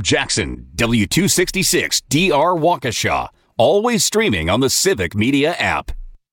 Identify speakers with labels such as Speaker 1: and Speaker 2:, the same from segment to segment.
Speaker 1: Jackson, W266 DR Waukesha. Always streaming on the Civic Media app.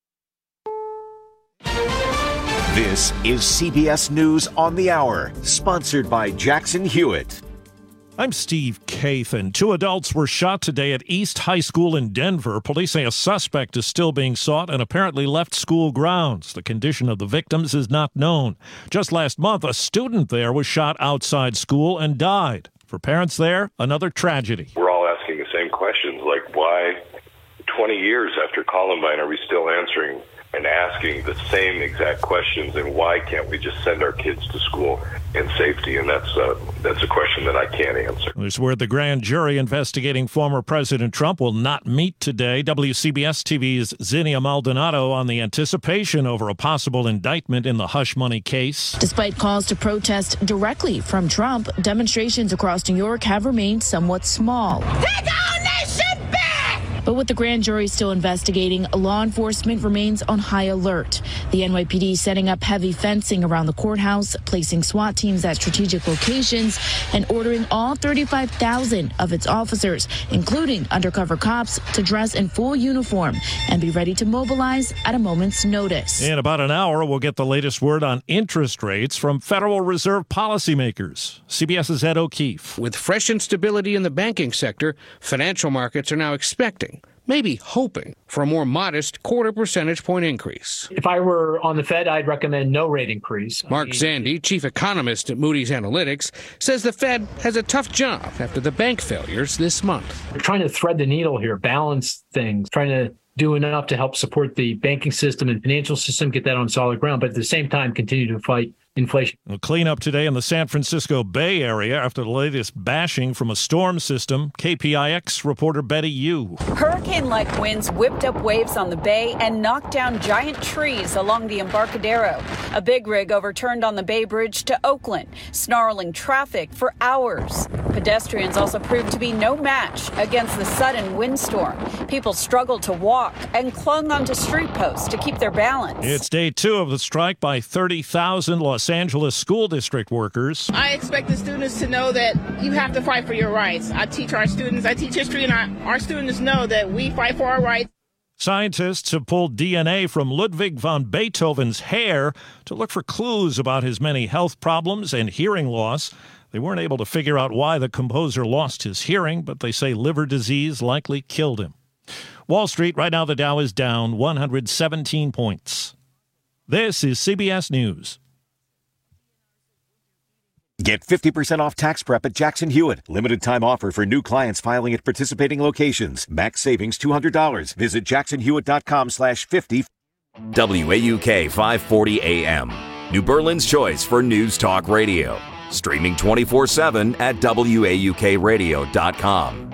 Speaker 2: This is CBS News on the Hour, sponsored by Jackson Hewitt.
Speaker 3: I'm Steve Kathan. 2 adults were shot today at East High School in Denver. Police say a suspect is still being sought and apparently left school grounds. The condition of the victims is not known. Just last month, a student there was shot outside school and died. For parents there, another tragedy.
Speaker 4: We're all asking the same questions, like why 20 years after Columbine are we still answering and asking the same exact questions, and why can't we just send our kids to school in safety? And that's a question that I can't answer.
Speaker 3: There's word the grand jury investigating former President Trump will not meet today. WCBS TV's Zinnia Maldonado on the anticipation over a possible indictment in the hush money case.
Speaker 5: Despite calls to protest directly from Trump, demonstrations across New York have remained somewhat small.
Speaker 6: Take our nation back!
Speaker 5: But with the grand jury still investigating, law enforcement remains on high alert. The NYPD setting up heavy fencing around the courthouse, placing SWAT teams at strategic locations, and ordering all 35,000 of its officers, including undercover cops, to dress in full uniform and be ready to mobilize at a moment's notice.
Speaker 3: In about an hour, we'll get the latest word on interest rates from Federal Reserve policymakers. CBS's Ed O'Keefe.
Speaker 7: With fresh instability in the banking sector, financial markets are now expecting, maybe hoping, for a more modest 0.25 percentage point increase.
Speaker 8: If I were on the Fed, I'd recommend no rate increase.
Speaker 7: Mark Zandi, chief economist at Moody's Analytics, says the Fed has a tough job after the bank failures this month.
Speaker 8: We're trying to thread the needle here, balance things, trying to do enough to help support the banking system and financial system, get that on solid ground, but at the same time continue to fight inflation.
Speaker 3: A cleanup today in the San Francisco Bay Area after the latest bashing from a storm system. KPIX reporter Betty Yu.
Speaker 9: Hurricane-like winds whipped up waves on the bay and knocked down giant trees along the Embarcadero. A big rig overturned on the Bay Bridge to Oakland, snarling traffic for hours. Pedestrians also proved to be no match against the sudden windstorm. People struggled to walk and clung onto street posts to keep their balance.
Speaker 3: It's day 2 of the strike by 30,000 Los Angeles school district workers.
Speaker 10: I expect the students to know that you have to fight for your rights. I teach history, and our students know that we fight for our rights.
Speaker 3: Scientists have pulled DNA from Ludwig van Beethoven's hair to look for clues about his many health problems and hearing loss. They weren't able to figure out why the composer lost his hearing, but they say liver disease likely killed him. Wall Street, right now the Dow is down 117 points. This is CBS News.
Speaker 2: Get 50% off tax prep at Jackson Hewitt. Limited time offer for new clients filing at participating locations. Max savings $200. Visit jacksonhewitt.com/50.
Speaker 1: WAUK 540 AM. New Berlin's choice for news talk radio. Streaming 24/7 at WAUKradio.com.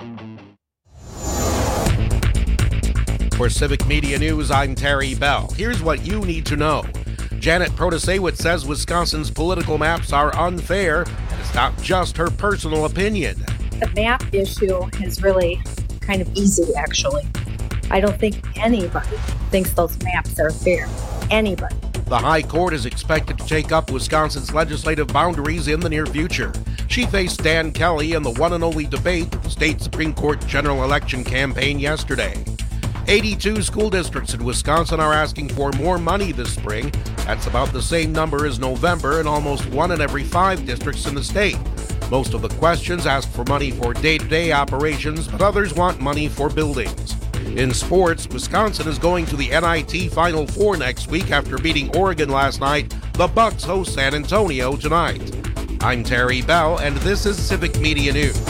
Speaker 11: For Civic Media News, I'm Terry Bell. Here's what you need to know. Janet Protasewicz says Wisconsin's political maps are unfair, and it's not just her personal opinion.
Speaker 12: The map issue is really kind of easy, actually. I don't think anybody thinks those maps are fair. Anybody.
Speaker 11: The High Court is expected to take up Wisconsin's legislative boundaries in the near future. She faced Dan Kelly in the one and only debate at the state Supreme Court general election campaign yesterday. 82 school districts in Wisconsin are asking for more money this spring. That's about the same number as November in almost 1 in every 5 districts in the state. Most of the questions ask for money for day-to-day operations, but others want money for buildings. In sports, Wisconsin is going to the NIT Final Four next week after beating Oregon last night. The Bucks host San Antonio tonight. I'm Terry Bell, and this is Civic Media News.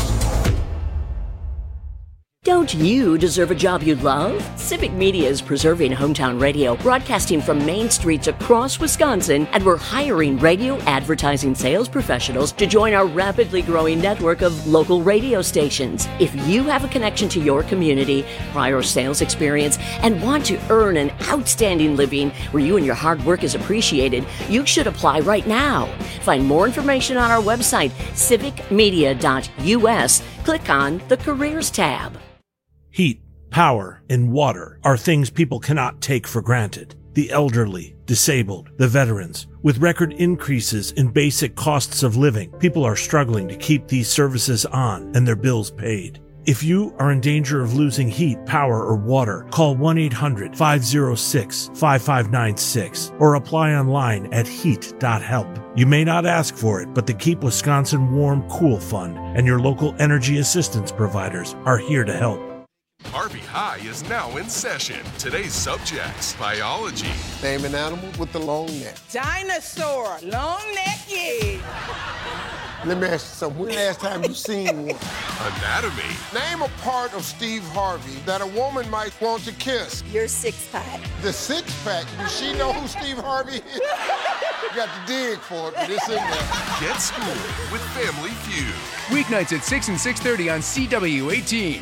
Speaker 13: Don't you deserve a job you love? Civic Media is preserving hometown radio, broadcasting from main streets across Wisconsin, and we're hiring radio advertising sales professionals to join our rapidly growing network of local radio stations. If you have a connection to your community, prior sales experience, and want to earn an outstanding living where you and your hard work is appreciated, you should apply right now. Find more information on our website, civicmedia.us. Click on the Careers tab.
Speaker 14: Heat, power, and water are things people cannot take for granted. the elderly, disabled, the veterans. With record increases in basic costs of living, people are struggling to keep these services on and their bills paid. If you are in danger of losing heat, power, or water, call 1-800-506-5596 or apply online at heat.help. You may not ask for it, but the Keep Wisconsin Warm Cool Fund and your local energy assistance providers are here to help.
Speaker 15: Harvey High is now in session. Today's subjects: biology.
Speaker 16: Name an animal with the long neck.
Speaker 6: Dinosaur, long neck, yeah.
Speaker 16: Let me ask you something. When the last time you seen one?
Speaker 15: Anatomy.
Speaker 16: Name a part of Steve Harvey that a woman might want to kiss.
Speaker 17: Your six-pack.
Speaker 16: The six-pack? Does she know who Steve Harvey is? You got to dig for it, but it's in there.
Speaker 15: Get schooled with Family Feud.
Speaker 18: Weeknights at 6 and 6:30 on CW18.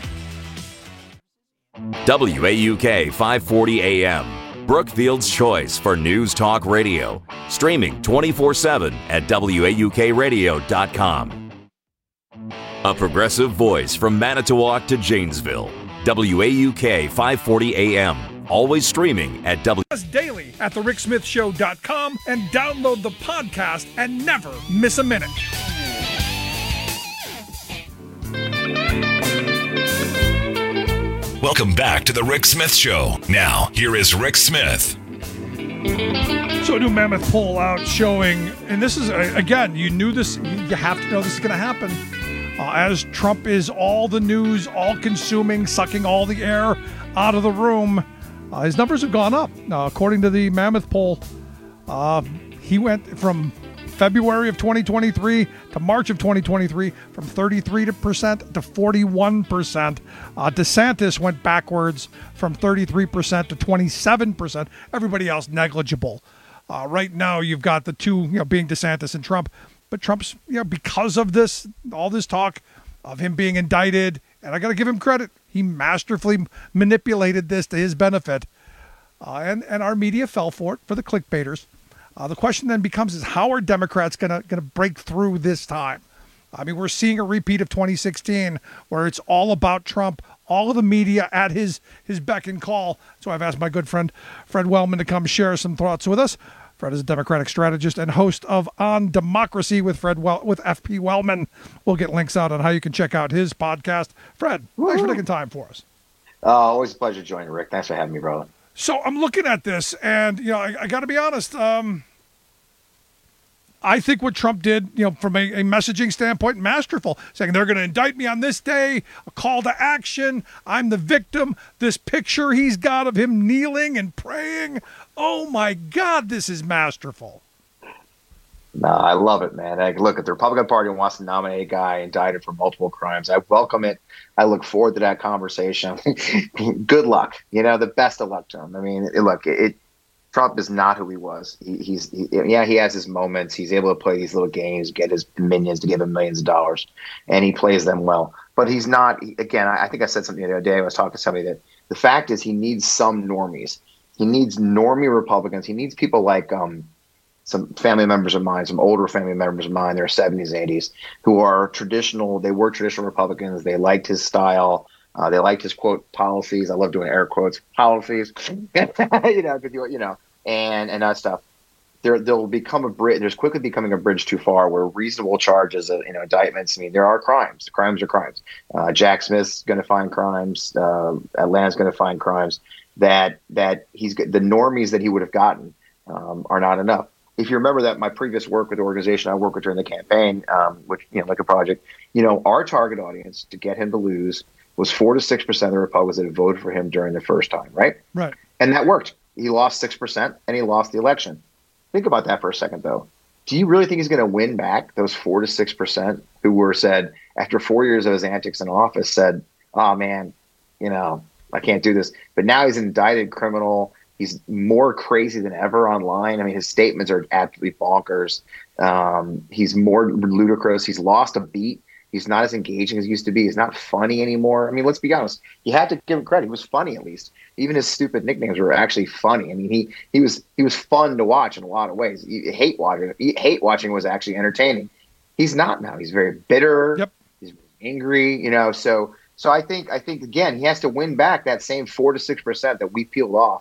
Speaker 1: WAUK 540 AM, Brookfield's choice for News Talk Radio. Streaming 24/7 at WAUKradio.com. A progressive voice from Manitowoc to Janesville. WAUK 540 AM. Always streaming at
Speaker 19: daily at thericksmithshow.com and download the podcast and never miss a minute.
Speaker 20: Welcome back to the Rick Smith Show. Now, here is Rick Smith.
Speaker 19: So a new Mammoth poll out showing, and this is, again, you knew this, you have to know this is going to happen. As Trump is all the news, all-consuming, sucking all the air out of the room, his numbers have gone up. According to the Mammoth poll, he went from February of 2023 to March of 2023 from 33% to 41%. DeSantis went backwards from 33% to 27%. Everybody else negligible. Right now, you've got the two, being DeSantis and Trump. But Trump's, because of this, all this talk of him being indicted, and I got to give him credit, he masterfully manipulated this to his benefit. And our media fell for it, for the clickbaiters. The question then becomes is how are Democrats gonna break through this time? I mean, we're seeing a repeat of 2016 where it's all about Trump, all of the media at his beck and call. So I've asked my good friend Fred Wellman to come share some thoughts with us. Fred is a Democratic strategist and host of On Democracy with with FP Wellman. We'll get links out on how you can check out his podcast. Fred, thanks for taking time for us.
Speaker 21: Always a pleasure joining, Rick. Thanks for having me, brother.
Speaker 19: So I'm looking at this, and I got to be honest. I think what Trump did, from a messaging standpoint, masterful. Saying they're going to indict me on this day, a call to action. I'm the victim. This picture he's got of him kneeling and praying. Oh my God, this is masterful.
Speaker 21: No, I love it, man. Look, if the Republican Party wants to nominate a guy indicted for multiple crimes, I welcome it. I look forward to that conversation. Good luck. The best of luck to him. I mean, Trump is not who he was. He has his moments. He's able to play these little games, get his minions to give him millions of dollars, and he plays them well. But he's not, again, I think I said something the other day. I was talking to somebody that the fact is he needs some normies. He needs normie Republicans. He needs people like some family members of mine, some older family members of mine, they're 70s, 80s, who are traditional. They were traditional Republicans. They liked his style. They liked his quote policies. I love doing air quotes policies, and that stuff. There'll become a bridge. There's quickly becoming a bridge too far where reasonable charges of indictments. I mean, there are crimes. The crimes are crimes. Jack Smith's going to find crimes. Atlanta's going to find crimes that the normies that he would have gotten are not enough. If you remember that my previous work with the organization I worked with during the campaign, which like a project, our target audience to get him to lose was 4 to 6% of the Republicans that had voted for him during the first time, right?
Speaker 19: Right.
Speaker 21: And that worked. He lost 6% and he lost the election. Think about that for a second, though. Do you really think he's going to win back those 4 to 6% who were said after 4 years of his antics in office said, "Oh man, I can't do this." But now he's an indicted criminal. He's more crazy than ever online. I mean, his statements are absolutely bonkers. He's more ludicrous. He's lost a beat. He's not as engaging as he used to be. He's not funny anymore. I mean, let's be honest. You have to give him credit. He was funny, at least. Even his stupid nicknames were actually funny. I mean, he was fun to watch in a lot of ways. Hate watching was actually entertaining. He's not now. He's very bitter.
Speaker 19: Yep.
Speaker 21: He's angry. So I think again he has to win back that same 4 to 6% that we peeled off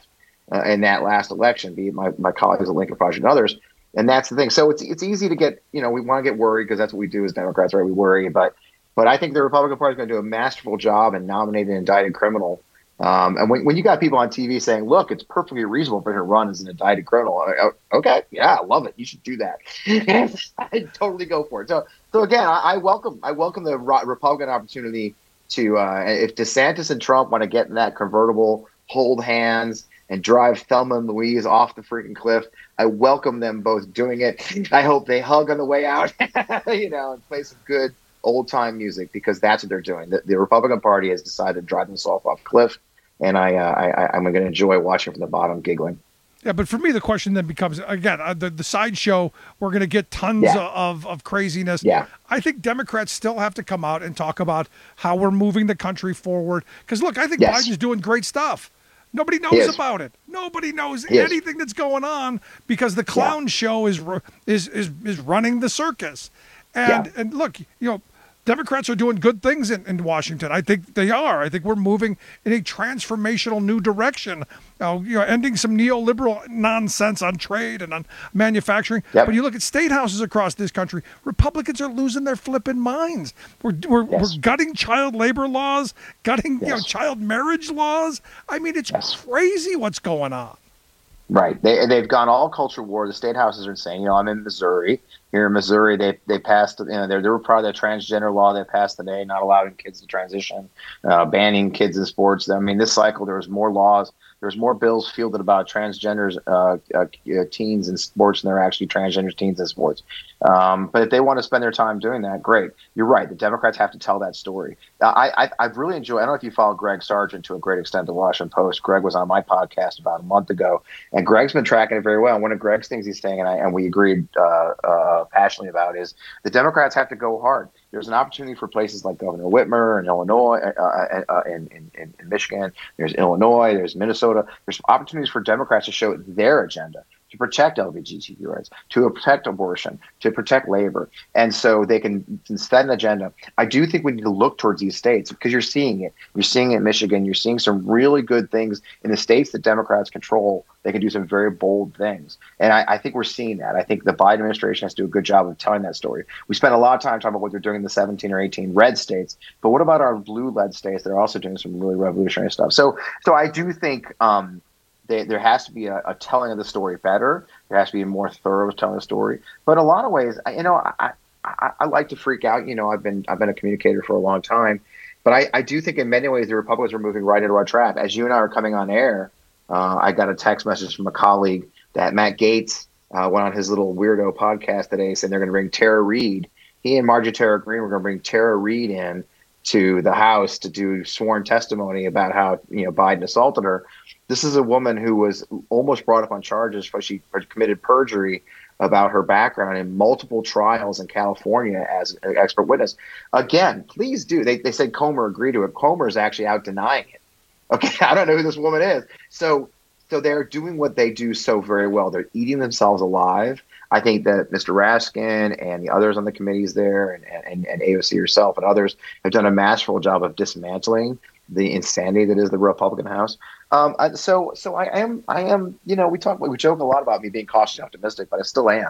Speaker 21: in that last election, be it my colleagues at Lincoln Project and others. And that's the thing. So it's easy to get, we want to get worried because that's what we do as Democrats, right? We worry. But I think the Republican Party is going to do a masterful job in nominating an indicted criminal. And when you got people on TV saying, look, it's perfectly reasonable for him to run as an indicted criminal. Okay, yeah, I love it. You should do that. I'd totally go for it. So again, I welcome the Republican opportunity to, if DeSantis and Trump want to get in that convertible, hold hands, and drive Thelma and Louise off the freaking cliff, I welcome them both doing it. I hope they hug on the way out, and play some good old-time music, because that's what they're doing. The Republican Party has decided to drive themselves off a cliff, and I'm going to enjoy watching from the bottom, giggling.
Speaker 19: Yeah, but for me, the question then becomes, again, the sideshow, we're going to get tons of craziness.
Speaker 21: Yeah.
Speaker 19: I think Democrats still have to come out and talk about how we're moving the country forward. Because, look, I think Biden's doing great stuff. Nobody knows about it. Nobody knows anything that's going on because the clown show is running the circus. And look, Democrats are doing good things in Washington. I think they are. I think we're moving in a transformational new direction. Ending some neoliberal nonsense on trade and on manufacturing. But you look at state houses across this country, Republicans are losing their flipping minds. We're gutting child labor laws, gutting child marriage laws. I mean, it's crazy what's going on.
Speaker 21: Right. They've gone all culture war. The state houses are insane. I'm in Missouri. Here in Missouri, they passed, they were part of the transgender law they passed today, not allowing kids to transition, banning kids in sports. I mean, this cycle, there was more laws. There's more bills fielded about transgenders, teens in sports than there are actually transgender teens in sports. But if they want to spend their time doing that, great. You're right. The Democrats have to tell that story. I've really enjoyed, I don't know if you follow Greg Sargent to a great extent, the Washington Post. Greg was on my podcast about a month ago, and Greg's been tracking it very well. And one of Greg's things he's saying, and we agreed passionately about, is the Democrats have to go hard. There's an opportunity for places like Governor Whitmer in Illinois, in Michigan. There's Illinois. There's Minnesota. There's opportunities for Democrats to show their agenda, to protect LGBTQ rights, to protect abortion, to protect labor. And so they can set an agenda. I do think we need to look towards these states because you're seeing it. You're seeing it in Michigan. You're seeing some really good things in the states that Democrats control. They can do some very bold things. And I think we're seeing that. I think the Biden administration has to do a good job of telling that story. We spent a lot of time talking about what they're doing in the 17 or 18 red states. But what about our blue-led states that are also doing some really revolutionary stuff? So I do think there has to be a telling of the story better. There has to be a more thorough telling of the story. But in a lot of ways, I like to freak out. I've been a communicator for a long time. But I do think in many ways the Republicans are moving right into our trap. As you and I are coming on air, I got a text message from a colleague that Matt Gaetz went on his little weirdo podcast today saying they're going to bring Tara Reade. He and Marjorie Taylor Greene were going to bring Tara Reade in to the House to do sworn testimony about how Biden assaulted her. This is a woman who was almost brought up on charges for she committed perjury about her background in multiple trials in California as an expert witness. Again, please do. They said Comer agreed to it. Comer is actually out denying it. Okay, I don't know who this woman is. So they're doing what they do so very well. They're eating themselves alive. I think that Mr. Raskin and the others on the committees there and AOC herself and others have done a masterful job of dismantling the insanity that is the Republican House. So I am, we joke a lot about me being cautiously optimistic, but I still am.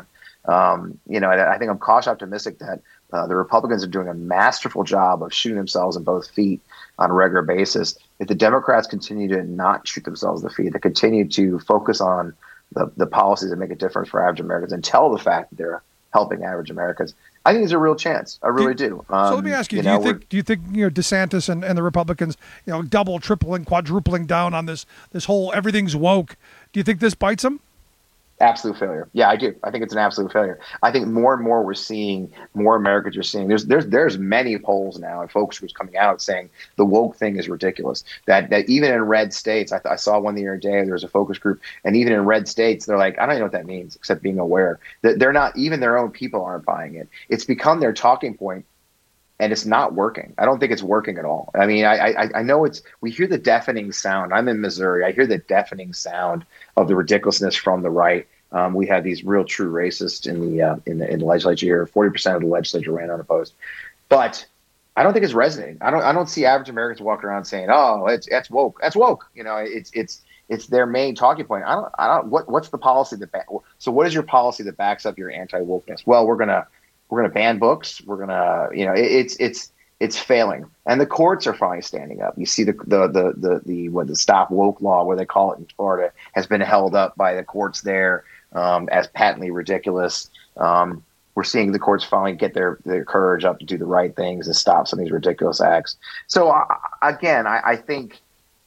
Speaker 21: I think I'm cautiously optimistic that the Republicans are doing a masterful job of shooting themselves in both feet on a regular basis. If the Democrats continue to not shoot themselves in the feet, they continue to focus on the policies that make a difference for average Americans and tell the fact that they're helping average Americans, I think there's a real chance. I really do.
Speaker 19: So let me ask you, do you think DeSantis and the Republicans, double, tripling, quadrupling down on this whole everything's woke, do you think this bites them?
Speaker 21: Absolute failure. Yeah, I do. I think it's an absolute failure. I think more and more we're seeing, more Americans are seeing. There's many polls now and focus groups coming out saying the woke thing is ridiculous. That even in red states, I saw one the other day. There was a focus group, and even in red states, they're like, I don't even know what that means, except being aware that they're not. Even their own people aren't buying it. It's become their talking point. And it's not working. I don't think it's working at all. I mean, I know we hear the deafening sound. I'm in Missouri. I hear the deafening sound of the ridiculousness from the right. We have these real true racists in the legislature here. 40% of the legislature ran unopposed. But I don't think it's resonating. I don't see average Americans walking around saying, "Oh, it's woke. That's woke." it's their main talking point. What's the policy so what is your policy that backs up your anti-wokeness? Well, we're gonna ban books. We're gonna, it's failing, and the courts are finally standing up. You see the Stop Woke law, where they call it in Florida, has been held up by the courts there as patently ridiculous. We're seeing the courts finally get their courage up to do the right things and stop some of these ridiculous acts. So again, I think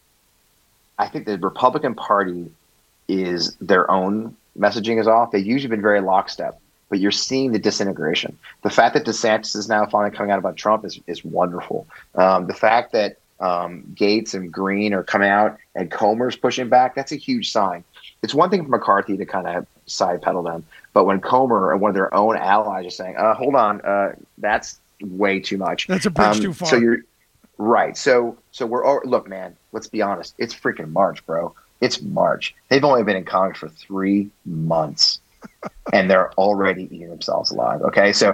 Speaker 21: the Republican Party is their own messaging is off. They've usually been very lockstep, but you're seeing the disintegration. The fact that DeSantis is now finally coming out about Trump is wonderful. The fact that Gates and Green are coming out and Comer's pushing back, that's a huge sign. It's one thing for McCarthy to kind of side pedal them, but when Comer and one of their own allies are saying, hold on, that's way too much.
Speaker 19: That's a bridge too far.
Speaker 21: So you're right. So look, man, let's be honest. It's freaking March, bro. It's March. They've only been in Congress for 3 months. And they're already eating themselves alive. Okay. So,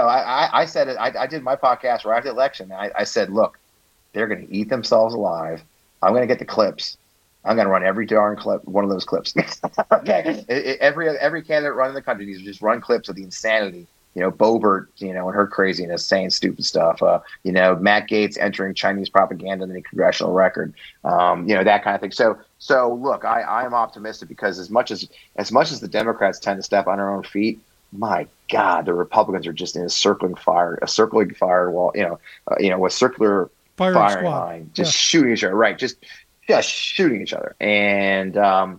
Speaker 21: I said it, I did my podcast right after the election. I said, look, they're going to eat themselves alive. I'm going to get the clips. I'm going to run every darn clip, one of those clips. Okay. Every candidate running the country needs to just run clips of the insanity. Boebert, and her craziness, saying stupid stuff. Matt Gaetz entering Chinese propaganda in the congressional record. That kind of thing. So look, I am optimistic because as much as the Democrats tend to step on their own feet, my God, the Republicans are just in a circling fire wall. A circular firing line, just shooting each other. Right, just shooting each other, and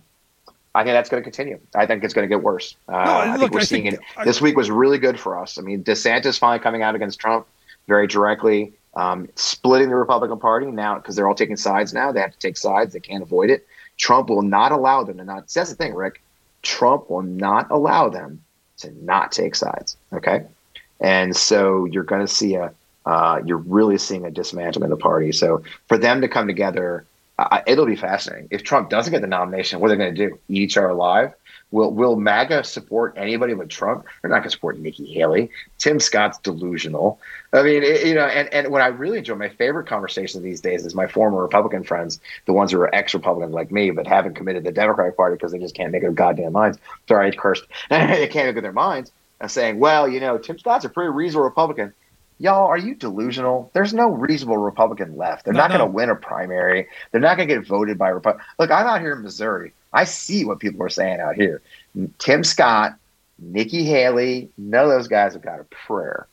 Speaker 21: I think that's going to continue. I think it's going to get worse. I think we're seeing it. This week was really good for us. I mean, DeSantis finally coming out against Trump very directly, splitting the Republican Party now because they're all taking sides now. They have to take sides. They can't avoid it. Trump will not allow them to not. That's the thing, Rick. Trump will not allow them to not take sides. Okay, and so you're going to see you're really seeing a dismantling of the party. So for them to come together. It'll be fascinating. If Trump doesn't get the nomination, what are they going to do? Eat each other alive? Will MAGA support anybody but Trump? They're not going to support Nikki Haley. Tim Scott's delusional. I mean, and what I really enjoy, my favorite conversation these days is my former Republican friends, the ones who are ex-Republicans like me, but haven't committed to the Democratic Party because they just can't make up their goddamn minds. Sorry, I cursed. They can't make up their minds. And saying, well, Tim Scott's a pretty reasonable Republican. Y'all, are you delusional? There's no reasonable Republican left. They're not going to win a primary. They're not going to get voted by Republicans. Look, I'm out here in Missouri. I see what people are saying out here. Tim Scott, Nikki Haley, none of those guys have got a prayer.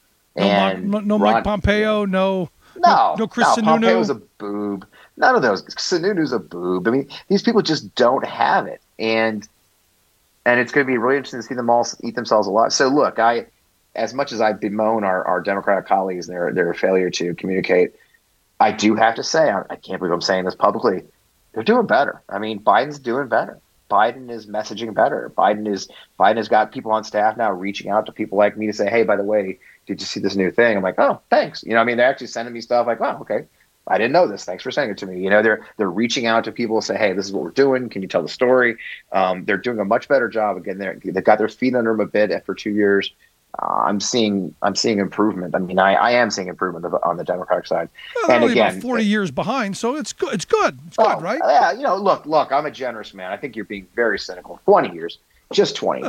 Speaker 19: No Mike Pompeo, no Chris Sununu.
Speaker 21: Pompeo's a boob. None of those. Sununu's a boob. I mean, these people just don't have it. And it's going to be really interesting to see them all eat themselves alive. So, look, as much as I bemoan our Democratic colleagues and their failure to communicate, I do have to say, I can't believe I'm saying this publicly, they're doing better. I mean, Biden's doing better. Biden is messaging better. Biden has got people on staff now reaching out to people like me to say, hey, by the way, did you see this new thing? I'm like, oh, thanks. They're actually sending me stuff like, wow, okay, I didn't know this. Thanks for sending it to me. They're reaching out to people to say, hey, this is what we're doing. Can you tell the story? They're doing a much better job. Again, they've got their feet under them a bit after 2 years. I'm seeing improvement. I mean, I am seeing improvement on the Democratic side.
Speaker 19: Well, and again, about 40 years behind, so it's good. It's good, right?
Speaker 21: Yeah, look, I'm a generous man. I think you're being very cynical. 20 years, just 20.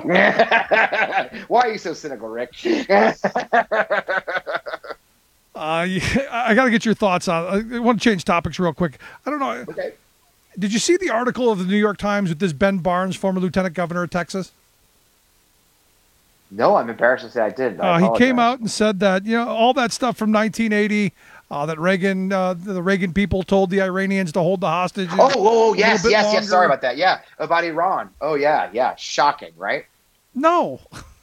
Speaker 21: Why are you so cynical, Rick?
Speaker 19: I got to get your thoughts on. I want to change topics real quick. I don't know.
Speaker 21: Okay.
Speaker 19: Did you see the article of the New York Times with this Ben Barnes, former lieutenant governor of Texas?
Speaker 21: No, I'm embarrassed to say I did.
Speaker 19: He came out and said that all that stuff from 1980 that Reagan, the Reagan people told the Iranians to hold the hostages.
Speaker 21: Yes. Sorry about that. Yeah, about Iran. Oh yeah. Shocking, right?
Speaker 19: No.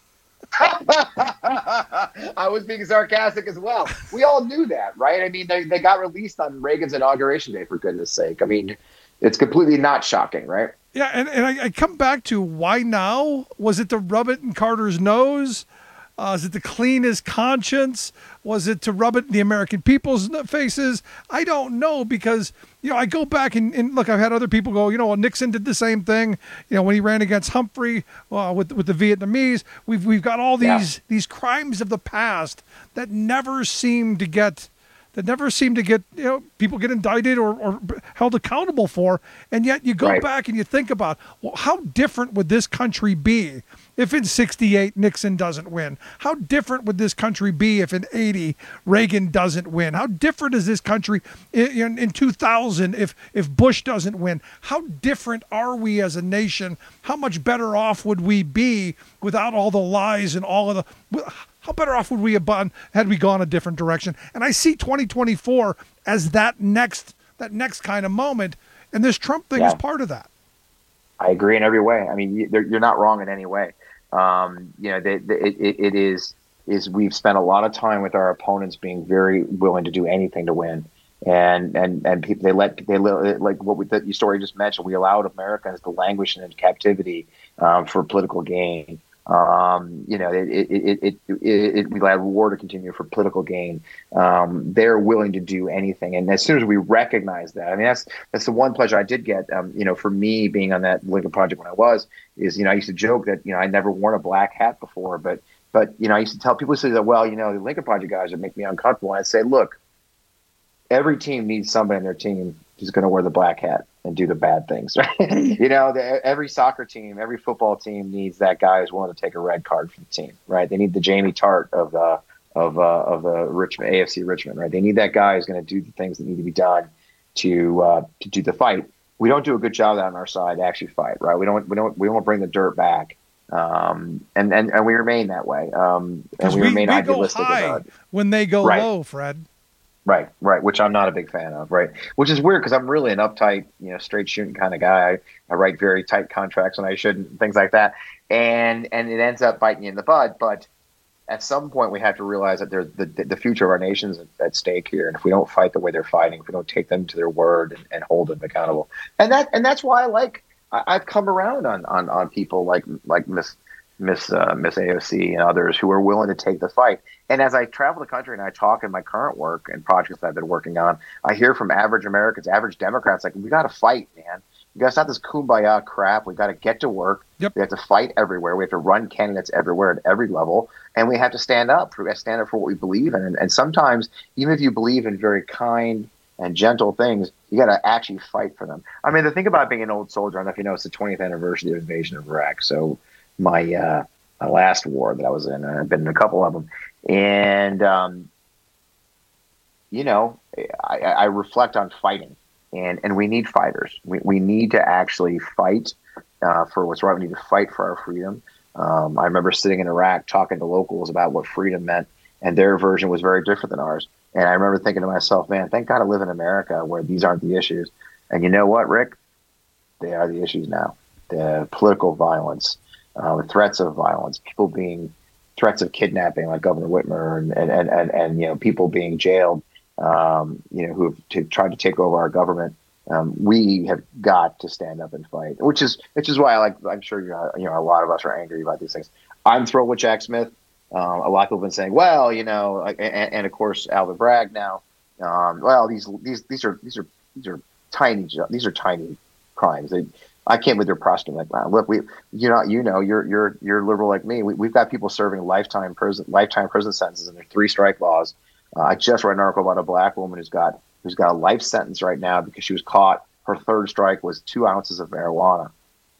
Speaker 21: I was being sarcastic as well. We all knew that, right? I mean, they got released on Reagan's inauguration day, for goodness sake. I mean, it's completely not shocking, right?
Speaker 19: Yeah, and I come back to why now? Was it to rub it in Carter's nose? Is it to clean his conscience? Was it to rub it in the American people's faces? I don't know because, I go back and look, I've had other people go, well, Nixon did the same thing, when he ran against Humphrey with the Vietnamese. We've got all these crimes of the past that never seem to get that never seem to get, people get indicted or held accountable for. And yet you go back and you think about, well, how different would this country be if in 68 Nixon doesn't win? How different would this country be if in 80 Reagan doesn't win? How different is this country in 2000 if Bush doesn't win? How different are we as a nation? How much better off would we be without all the lies and all of the... How better off would we have been had we gone a different direction? And I see 2024 as that next kind of moment, and this Trump thing is part of that.
Speaker 21: I agree in every way. I mean, you're not wrong in any way. It is we've spent a lot of time with our opponents being very willing to do anything to win, and people they let like the story just mentioned. We allowed Americans to languish in captivity for political gain. We allowed war to continue for political gain. They're willing to do anything, and as soon as we recognize that, I mean, that's the one pleasure I did get. For me, being on that Lincoln Project when I was, is I used to joke that I'd never worn a black hat before, but I used to tell people, say that, well, the Lincoln Project guys would make me uncomfortable, and I'd say, look, every team needs somebody on their team who's going to wear the black hat and do the bad things, right? Every soccer team, every football team needs that guy who's willing to take a red card for the team, right? They need the Jamie Tart of the Richmond, AFC Richmond, right? They need that guy who's going to do the things that need to be done to do the fight. We don't do a good job of that on our side to actually fight, right? We don't bring the dirt back, and we remain that way, and we remain idealistic about it.
Speaker 19: When they go low, Fred.
Speaker 21: Right, which I'm not a big fan of, right? Which is weird because I'm really an uptight, straight shooting kind of guy. I write very tight contracts when I shouldn't, things like that, and it ends up biting you in the butt. But at some point, we have to realize that there's the future of our nation's at stake here, and if we don't fight the way they're fighting, if we don't take them to their word and hold them accountable, and that's why I've come around on people like Miss AOC and others who are willing to take the fight. And as I travel the country and I talk in my current work and projects that I've been working on, I hear from average Americans, average Democrats, like, we got to fight, man. You guys, not this kumbaya crap. We got to get to work. Yep. We have to fight everywhere. We have to run candidates everywhere at every level, and we have to stand up. We have to stand up for what we believe in. And sometimes, even if you believe in very kind and gentle things, you got to actually fight for them. I mean, the thing about being an old soldier, I don't know if you know, it's the 20th anniversary of the invasion of Iraq. So my last war that I was in, I've been in a couple of them. And, I reflect on fighting, and we need fighters. We need to actually fight for what's right. We need to fight for our freedom. I remember sitting in Iraq talking to locals about what freedom meant, and their version was very different than ours. And I remember thinking to myself, man, thank God I live in America where these aren't the issues. And you know what, Rick? They are the issues now. The political violence, threats of violence, people being threats of kidnapping, like Governor Whitmer, and people being jailed, who have tried to take over our government. We have got to stand up and fight, which is why I'm sure a lot of us are angry about these things. I'm thrilled with Jack Smith. A lot of people have been saying, well, and of course Alvin Bragg now. Well, these are tiny crimes. I can't with their prosecuting like that. Look, you're liberal like me. We've got people serving lifetime prison sentences under 3 strike laws. I just read an article about a black woman who's got a life sentence right now because she was caught. Her 3rd strike was 2 ounces of marijuana,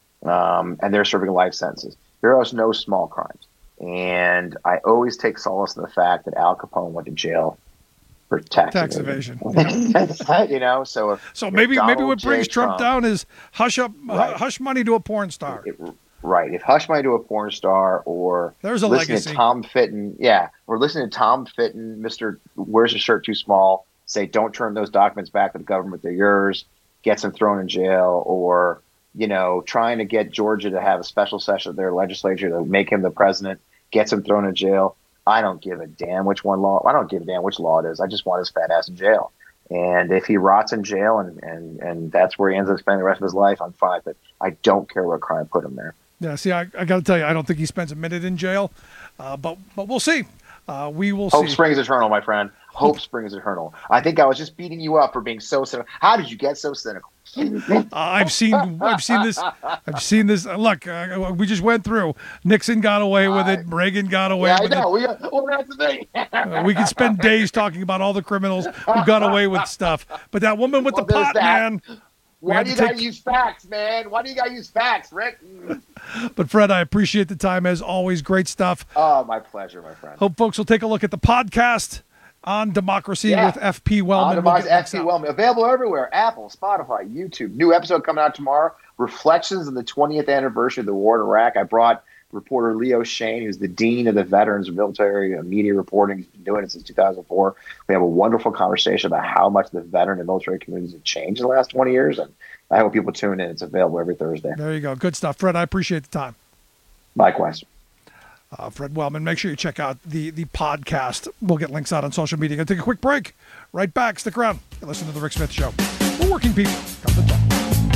Speaker 21: and they're serving life sentences. There are no small crimes, and I always take solace in the fact that Al Capone went to jail for tax evasion. Yeah. So
Speaker 19: maybe what brings Trump down is hush money to a porn star.
Speaker 21: Right. If hush money to a porn star, or
Speaker 19: there's a
Speaker 21: listening
Speaker 19: legacy.
Speaker 21: To Tom Fitton, or listening to Tom Fitton, Mr. Wears a Shirt Too Small, say don't turn those documents back to the government, they're yours, gets him thrown in jail, or trying to get Georgia to have a special session of their legislature to make him the president, gets him thrown in jail. I don't give a damn which law it is. I just want his fat ass in jail. And if he rots in jail and that's where he ends up spending the rest of his life, I'm fine. But I don't care what crime put him there.
Speaker 19: Yeah, see, I got to tell you, I don't think he spends a minute in jail. But we'll see. We will see.
Speaker 21: Hope springs eternal, my friend. Hope springs eternal. I think I was just beating you up for being so cynical. How did you get so cynical?
Speaker 19: I've seen this. Look, we just went through. Nixon got away with it. Reagan got away with it.
Speaker 21: Well, that's the thing.
Speaker 19: We could spend days talking about all the criminals who got away with stuff. But that woman with the pot, man.
Speaker 21: Why do you got to use facts, man? Why do you got to use facts, Rick?
Speaker 19: But, Fred, I appreciate the time. As always, great stuff.
Speaker 21: Oh, my pleasure, my friend.
Speaker 19: Hope folks will take a look at the podcast on Democracy with FP Wellman.
Speaker 21: FP Wellman. Available everywhere. Apple, Spotify, YouTube. New episode coming out tomorrow. Reflections of the 20th anniversary of the war in Iraq. I brought reporter Leo Shane, who's the dean of the Veterans Military Media Reporting. He's been doing it since 2004. We have a wonderful conversation about how much the veteran and military communities have changed in the last 20 years. And I hope people tune in. It's available every Thursday.
Speaker 19: There you go. Good stuff. Fred, I appreciate the time.
Speaker 21: Likewise.
Speaker 19: Fred Wellman, make sure you check out the podcast. We'll get links out on social media. Going to take a quick break. Right back. Stick around. Listen to The Rick Smith Show. We're working people. Come to talk.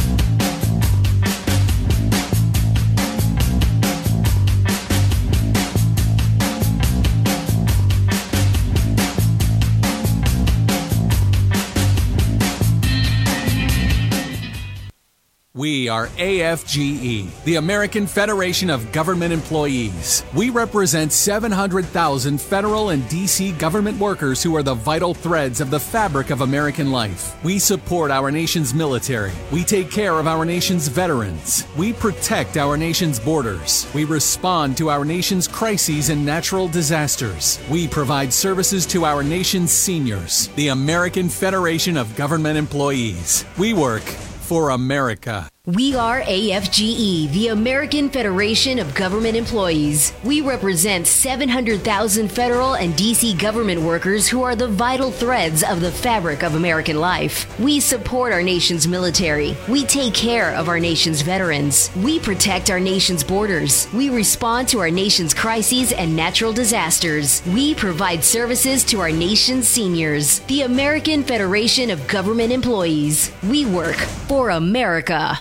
Speaker 17: We are AFGE, the American Federation of Government Employees. We represent 700,000 federal and D.C. government workers who are the vital threads of the fabric of American life. We support our nation's military. We take care of our nation's veterans. We protect our nation's borders. We respond to our nation's crises and natural disasters. We provide services to our nation's seniors. The American Federation of Government Employees. We work for America.
Speaker 22: We are AFGE, the American Federation of Government Employees. We represent 700,000 federal and D.C. government workers who are the vital threads of the fabric of American life. We support our nation's military. We take care of our nation's veterans. We protect our nation's borders. We respond to our nation's crises and natural disasters. We provide services to our nation's seniors. The American Federation of Government Employees. We work for America.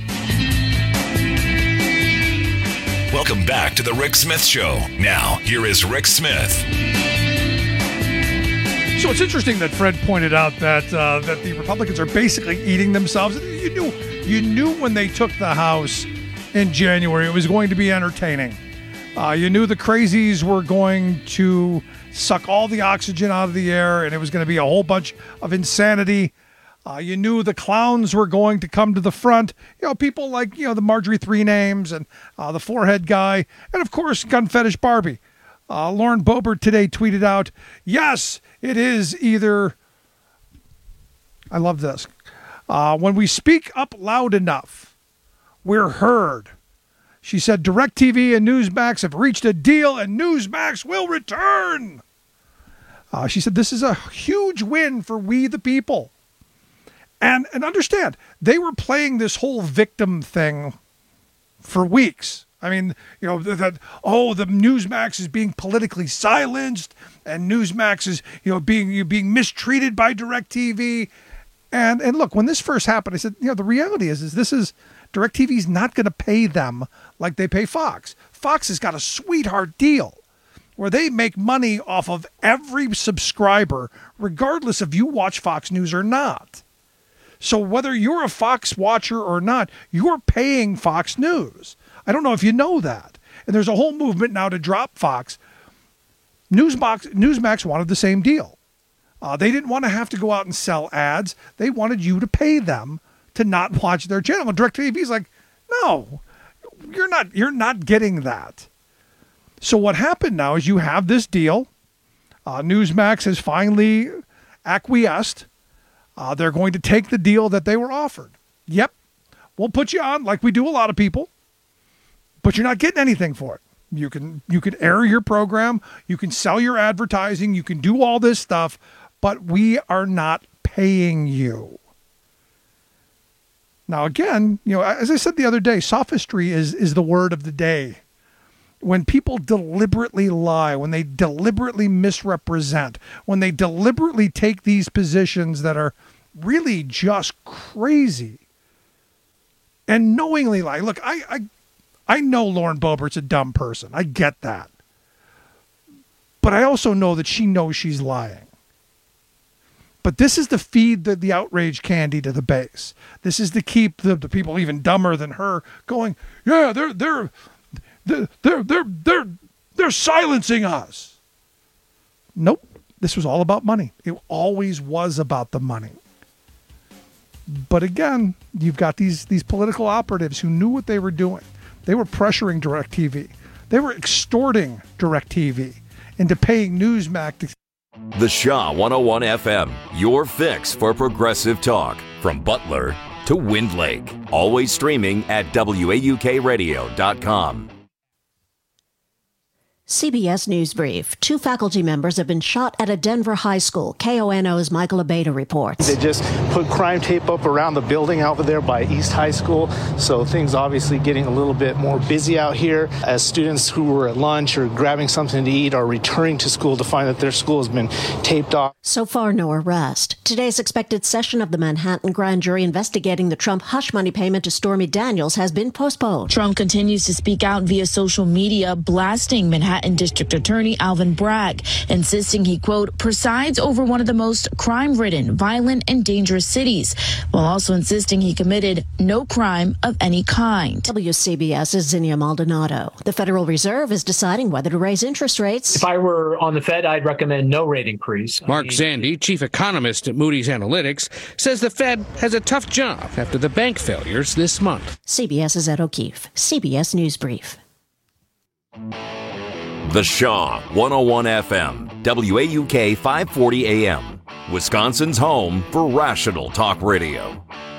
Speaker 20: Welcome back to The Rick Smith Show. Now, here is Rick Smith.
Speaker 19: So it's interesting that Fred pointed out that the Republicans are basically eating themselves. You knew when they took the House in January it was going to be entertaining. You knew the crazies were going to suck all the oxygen out of the air, and it was going to be a whole bunch of insanity. You knew the clowns were going to come to the front. People like, the Marjorie Three Names and the forehead guy. And, of course, Gun Fetish Barbie. Lauren Boebert today tweeted out, yes, it is either, I love this, when we speak up loud enough, we're heard. She said DirecTV and Newsmax have reached a deal and Newsmax will return. She said this is a huge win for we the people. And understand, they were playing this whole victim thing for weeks. I mean, the Newsmax is being politically silenced, and Newsmax is, being mistreated by DirecTV. And look, when this first happened, I said, the reality is DirecTV's not going to pay them like they pay Fox. Fox has got a sweetheart deal where they make money off of every subscriber, regardless if you watch Fox News or not. So whether you're a Fox watcher or not, you're paying Fox News. I don't know if you know that. And there's a whole movement now to drop Fox. Newsmax wanted the same deal. They didn't want to have to go out and sell ads. They wanted you to pay them to not watch their channel. And DirecTV's like, no, you're not getting that. So what happened now is you have this deal. Newsmax has finally acquiesced. They're going to take the deal that they were offered. Yep, we'll put you on like we do a lot of people, but you're not getting anything for it. You can air your program, you can sell your advertising, you can do all this stuff, but we are not paying you. Now again, as I said the other day, sophistry is the word of the day. When people deliberately lie, when they deliberately misrepresent, when they deliberately take these positions that are really just crazy and knowingly lie. Look, I know Lauren Boebert's a dumb person. I get that. But I also know that she knows she's lying. But this is to feed the outrage candy to the base. This is to keep the people even dumber than her going, yeah, they're silencing us. Nope. This was all about money. It always was about the money. But again, you've got these political operatives who knew what they were doing. They were pressuring DirecTV. They were extorting DirecTV into paying Newsmax.
Speaker 1: The Shaw 101 FM, your fix for progressive talk. From Butler to Wind Lake. Always streaming at WAUKradio.com.
Speaker 4: CBS News Brief. 2 faculty members have been shot at a Denver high school. KONO's Michael Abeda reports.
Speaker 5: They just put crime tape up around the building out there by East High School, so things obviously getting a little bit more busy out here as students who were at lunch or grabbing something to eat are returning to school to find that their school has been taped off.
Speaker 4: So far, no arrest. Today's expected session of the Manhattan grand jury investigating the Trump hush money payment to Stormy Daniels has been postponed.
Speaker 23: Trump continues to speak out via social media, blasting Manhattan District Attorney Alvin Bragg, insisting he, quote, presides over one of the most crime-ridden, violent, and dangerous cities, while also insisting he committed no crime of any kind.
Speaker 4: WCBS's Zinnia Maldonado. The Federal Reserve is deciding whether to raise interest rates.
Speaker 8: If I were on the Fed, I'd recommend no rate increase.
Speaker 7: Mark Zandi, chief economist at Moody's Analytics, says the Fed has a tough job after the bank failures this month.
Speaker 4: CBS's Ed O'Keefe. CBS News Brief.
Speaker 1: The Shaw 101 FM, WAUK 540 AM, Wisconsin's home for rational talk radio.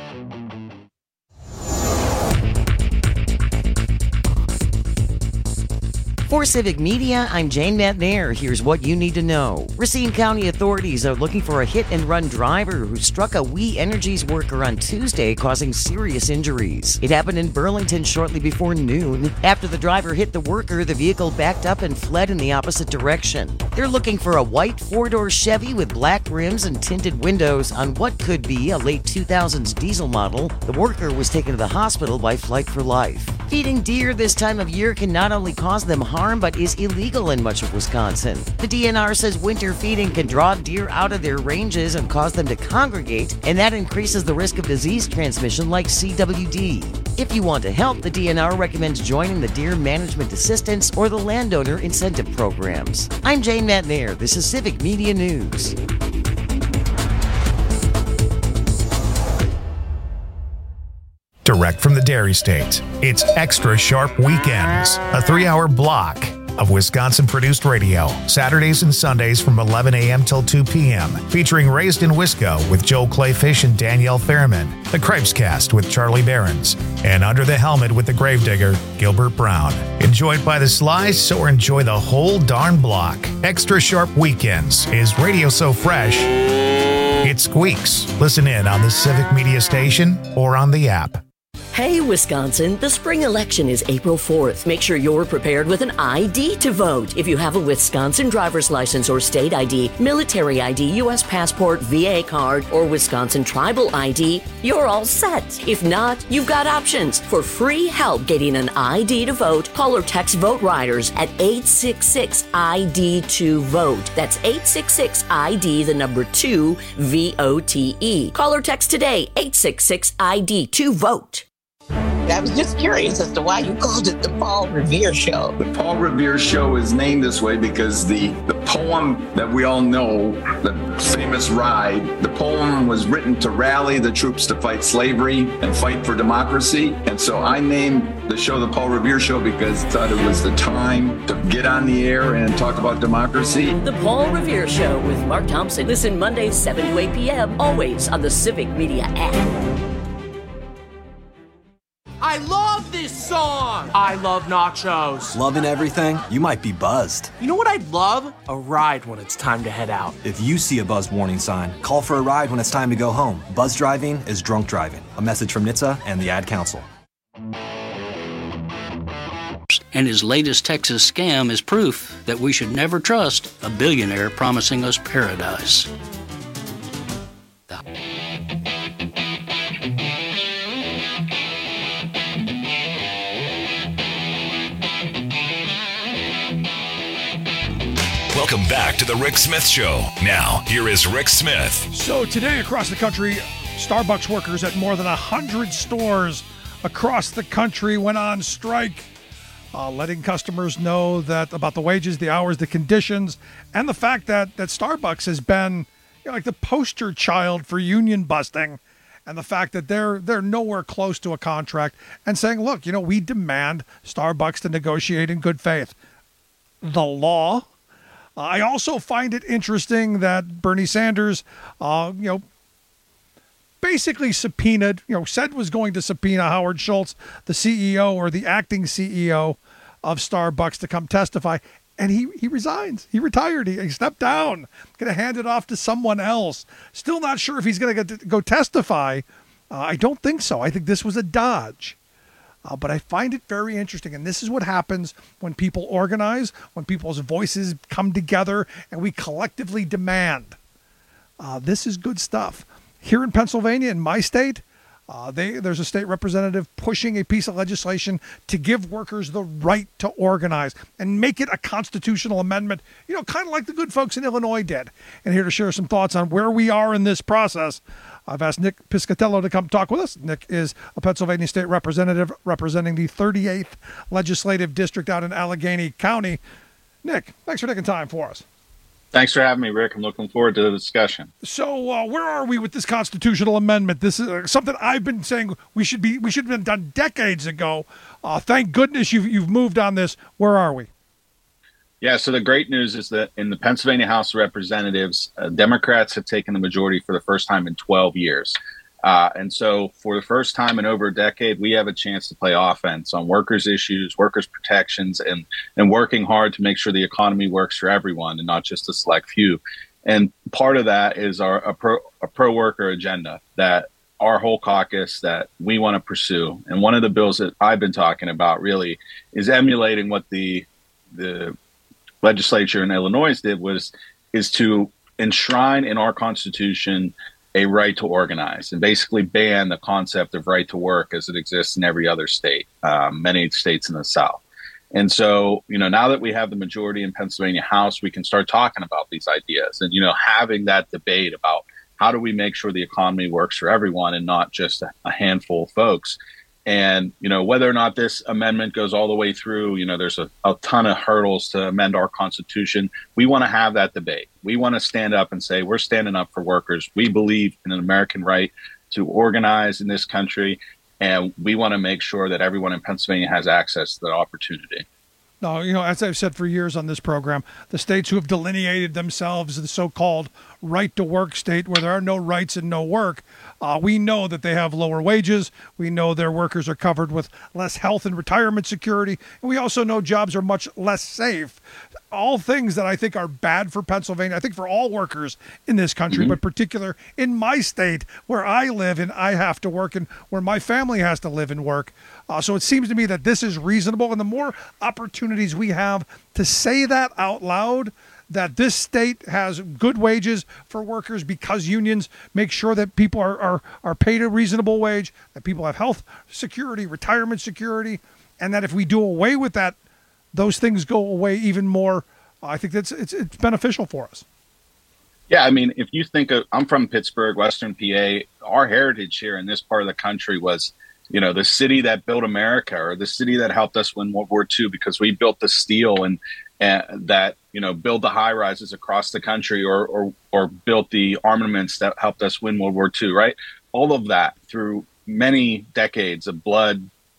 Speaker 24: For Civic Media, I'm Jane McNair. Here's what you need to know. Racine County authorities are looking for a hit-and-run driver who struck a We Energies worker on Tuesday, causing serious injuries. It happened in Burlington shortly before noon. After the driver hit the worker, the vehicle backed up and fled in the opposite direction. They're looking for a white 4-door Chevy with black rims and tinted windows on what could be a late 2000s diesel model. The worker was taken to the hospital by Flight for Life. Feeding deer this time of year can not only cause them harm, but is illegal in much of Wisconsin. The DNR says winter feeding can draw deer out of their ranges and cause them to congregate, and that increases the risk of disease transmission like CWD. If you want to help, the DNR recommends joining the Deer Management Assistance or the Landowner Incentive Programs. I'm Jane Matnair. This is Civic Media News.
Speaker 25: Direct from the Dairy State, it's Extra Sharp Weekends, a 3-hour block of Wisconsin-produced radio, Saturdays and Sundays from 11 a.m. till 2 p.m., featuring Raised in Wisco with Joel Clayfish and Danielle Fairman, The Cripescast with Charlie Behrens, and Under the Helmet with the Gravedigger, Gilbert Brown. Enjoyed by the slice or enjoy the whole darn block. Extra Sharp Weekends is radio so fresh, it squeaks. Listen in on the Civic Media Station or on the app.
Speaker 13: Hey, Wisconsin, the spring election is April 4th. Make sure you're prepared with an ID to vote. If you have a Wisconsin driver's license or state ID, military ID, U.S. passport, VA card, or Wisconsin tribal ID, you're all set. If not, you've got options. For free help getting an ID to vote, call or text Vote Riders at 866-ID2-VOTE. That's 866-ID, the number 2, VOTE. Call or text today, 866-ID2-VOTE.
Speaker 26: I was just curious as to why you called it the Paul Revere Show.
Speaker 27: The Paul Revere Show is named this way because the poem that we all know, the famous Ride, the poem was written to rally the troops to fight slavery and fight for democracy. And so I named the show the Paul Revere Show because I thought it was the time to get on the air and talk about democracy.
Speaker 13: The Paul Revere Show with Mark Thompson. Listen Mondays 7 to 8 p.m. always on the Civic Media app.
Speaker 28: I love this song! I love nachos.
Speaker 29: Loving everything? You might be buzzed.
Speaker 28: You know what I'd love? A ride when it's time to head out.
Speaker 29: If you see a buzz warning sign, call for a ride when it's time to go home. Buzz driving is drunk driving. A message from NHTSA and the Ad Council.
Speaker 30: And his latest Texas scam is proof that we should never trust a billionaire promising us paradise.
Speaker 20: Welcome Welcome back to the Rick Smith Show. Now, here is Rick Smith.
Speaker 19: So today across the country, Starbucks workers at more than 100 stores across the country went on strike, letting customers know that about the wages, the hours, the conditions, and the fact that Starbucks has been like the poster child for union busting, and the fact that they're nowhere close to a contract, and saying, look, we demand Starbucks to negotiate in good faith. The law. I also find it interesting that Bernie Sanders, basically subpoenaed, said was going to subpoena Howard Schultz, the CEO or the acting CEO of Starbucks, to come testify. And he resigns. He retired. He stepped down. Going to hand it off to someone else. Still not sure if he's going to go testify. I don't think so. I think this was a dodge. But I find it very interesting. And this is what happens when people organize, when people's voices come together, and we collectively demand. This is good stuff. Here in Pennsylvania, in my state, there's a state representative pushing a piece of legislation to give workers the right to organize and make it a constitutional amendment, kind of like the good folks in Illinois did. And here to share some thoughts on where we are in this process, I've asked Nick Piscatello to come talk with us. Nick is a Pennsylvania state representative representing the 38th legislative district out in Allegheny County. Nick, thanks for taking time for us.
Speaker 2: Thanks for having me, Rick. I'm looking forward to the discussion.
Speaker 19: So where are we with this constitutional amendment? This is something I've been saying we should have been done decades ago. Thank goodness you've moved on this. Where are we?
Speaker 2: Yeah, so the great news is that in the Pennsylvania House of Representatives, Democrats have taken the majority for the first time in 12 years. And so for the first time in over a decade, we have a chance to play offense on workers' issues, workers' protections, and working hard to make sure the economy works for everyone and not just a select few. And part of that is a pro-worker agenda that our whole caucus that we want to pursue. And one of the bills that I've been talking about really is emulating what the legislature in Illinois did is to enshrine in our Constitution a right to organize and basically ban the concept of right to work as it exists in every other state, many states in the South. And so, now that we have the majority in Pennsylvania House, we can start talking about these ideas and, having that debate about how do we make sure the economy works for everyone and not just a handful of folks. And, whether or not this amendment goes all the way through, there's a ton of hurdles to amend our Constitution. We want to have that debate. We want to stand up and say, we're standing up for workers. We believe in an American right to organize in this country. And we want to make sure that everyone in Pennsylvania has access to that opportunity.
Speaker 19: No, as I've said for years on this program, the states who have delineated themselves as the so-called right-to-work state where there are no rights and no work, we know that they have lower wages. We know their workers are covered with less health and retirement security. And we also know jobs are much less safe. All things that I think are bad for Pennsylvania, I think for all workers in this country, but particular in my state where I live and I have to work and where my family has to live and work. So it seems to me that this is reasonable. And the more opportunities we have to say that out loud, that this state has good wages for workers because unions make sure that people are paid a reasonable wage, that people have health security, retirement security, and that if we do away with that, those things go away even more. I think it's beneficial for us.
Speaker 2: Yeah, I mean, if you think of, I'm from Pittsburgh, Western PA. Our heritage here in this part of the country was, the city that built America, or the city that helped us win World War II because we built the steel and that, build the high rises across the country or built the armaments that helped us win World War II, right? All of that through many decades of blood,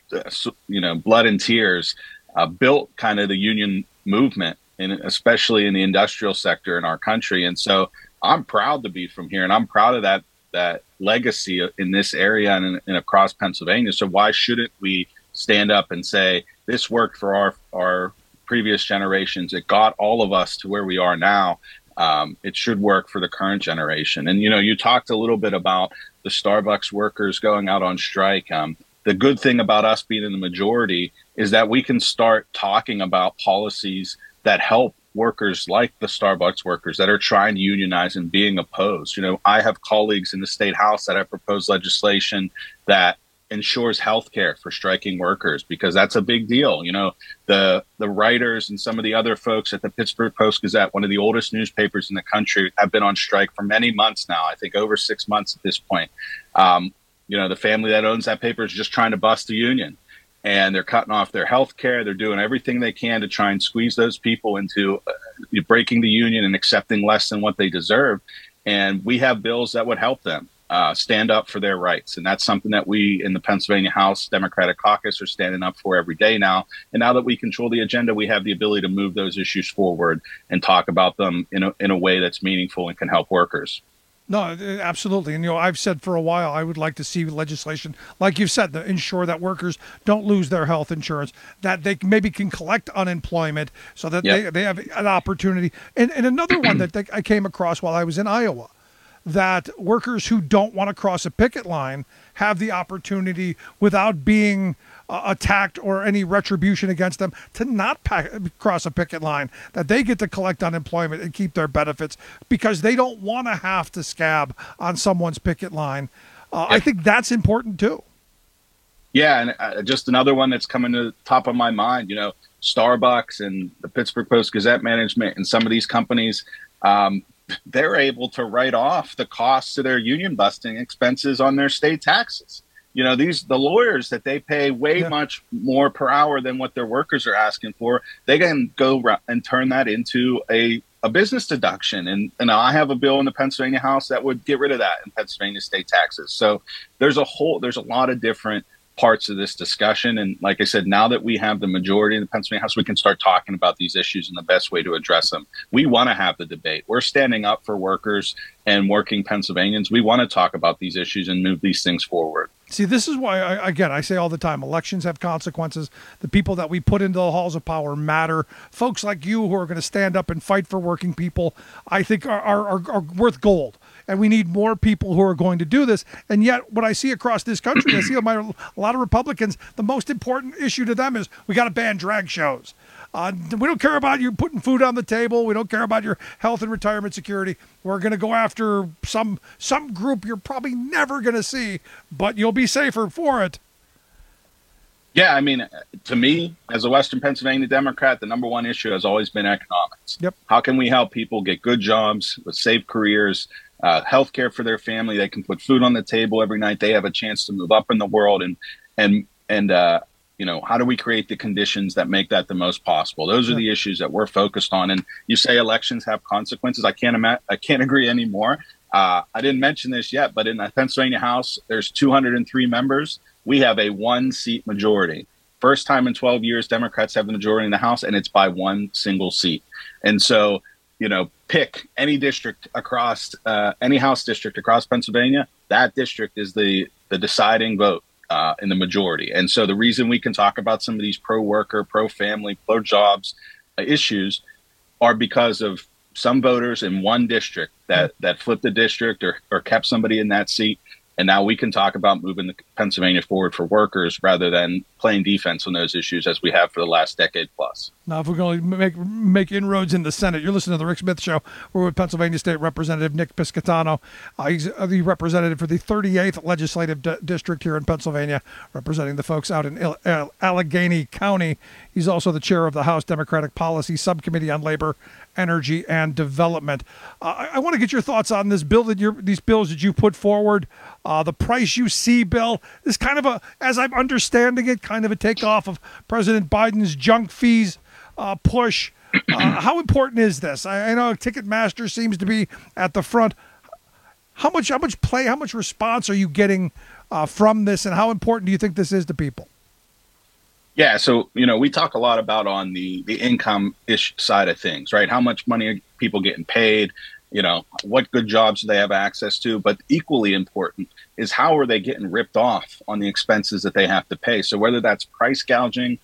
Speaker 2: blood and tears, built kind of the union movement, and especially in the industrial sector in our country. And so I'm proud to be from here, and I'm proud of that legacy in this area and across Pennsylvania. So why shouldn't we stand up and say this worked for our previous generations? It got all of us to where we are now. It should work for the current generation. And, you talked a little bit about the Starbucks workers going out on strike. The good thing about us being in the majority is that we can start talking about policies that help workers like the Starbucks workers that are trying to unionize and being opposed. I have colleagues in the state house that have proposed legislation that ensures health care for striking workers, because that's a big deal. You know, the writers and some of the other folks at the Pittsburgh Post-Gazette, one of the oldest newspapers in the country, have been on strike for many months now. I think over 6 months at this point. You know, the family that owns that paper is just trying to bust the union, and they're cutting off their health care. They're doing everything they can to try and squeeze those people into breaking the union and accepting less than what they deserve. And we have bills that would help them stand up for their rights. And that's something that we in the Pennsylvania House Democratic Caucus are standing up for every day now. And now that we control the agenda, we have the ability to move those issues forward and talk about them in a way that's meaningful and can help workers.
Speaker 19: No, absolutely. And, you know, I've said for a while, I would like to see legislation, like you've said, to ensure that workers don't lose their health insurance, that they maybe can collect unemployment so that they have an opportunity. And another one that I came across while I was in Iowa, that workers who don't want to cross a picket line have the opportunity, without being attacked or any retribution against them, to not cross a picket line, that they get to collect unemployment and keep their benefits because they don't want to have to scab on someone's picket line. I think that's important too.
Speaker 2: Yeah, and just another one that's coming to the top of my mind, you know, Starbucks and the Pittsburgh Post-Gazette management and some of these companies, they're able to write off the costs of their union busting expenses on their state taxes. You know, the lawyers that they pay way much more per hour than what their workers are asking for, they can go and turn that into a business deduction. And I have a bill in the Pennsylvania House that would get rid of that in Pennsylvania state taxes. So there's a lot of different parts of this discussion. And like I said, now that we have the majority in the Pennsylvania House, we can start talking about these issues and the best way to address them. We want to have the debate. We're standing up for workers and working Pennsylvanians. We want to talk about these issues and move these things forward.
Speaker 19: See, this is why, I say all the time, elections have consequences. The people that we put into the halls of power matter. Folks like you who are going to stand up and fight for working people, I think are worth gold. And we need more people who are going to do this. And yet, what I see across this country, I see a lot of Republicans, the most important issue to them is we got to ban drag shows. We don't care about you putting food on the table. We don't care about your health and retirement security. We're going to go after some group you're probably never going to see, but you'll be safer for it.
Speaker 2: Yeah, I mean, to me, as a Western Pennsylvania Democrat, the number one issue has always been economics.
Speaker 19: Yep.
Speaker 2: How can we help people get good jobs with safe careers, health care for their family? They can put food on the table every night. They have a chance to move up in the world. And you know, how do we create the conditions that make that the most possible? Those are the issues that we're focused on. And you say elections have consequences. I can't agree anymore. I didn't mention this yet, but in the Pennsylvania House, there's 203 members. We have a 1-seat majority. First time in 12 years, Democrats have the majority in the House, and it's by one single seat. And so, you know, pick any district across, any House district across Pennsylvania, that district is the deciding vote in the majority. And so the reason we can talk about some of these pro-worker, pro-family, pro-jobs issues are because of some voters in one district that flipped the district or kept somebody in that seat. And now we can talk about moving Pennsylvania forward for workers rather than playing defense on those issues as we have for the last decade plus.
Speaker 19: Now, if we're going to make inroads in the Senate, you're listening to The Rick Smith Show. We're with Pennsylvania State Representative Nick Piscitano. He's the representative for the 38th Legislative District here in Pennsylvania, representing the folks out in Allegheny County. He's also the chair of the House Democratic Policy Subcommittee on Labor, Energy, and Development. I want to get your thoughts on this bill these bills that you put forward. The Price You See bill is kind of as I'm understanding it, kind of a takeoff of President Biden's junk fees push. How important is this? I know Ticketmaster seems to be at the front. How much response are you getting from this, and how important do you think this is to people?
Speaker 2: Yeah, so, you know, we talk a lot about on the income-ish side of things, right? How much money are people getting paid? You know, what good jobs do they have access to? But equally important is how are they getting ripped off on the expenses that they have to pay? So whether that's price gouging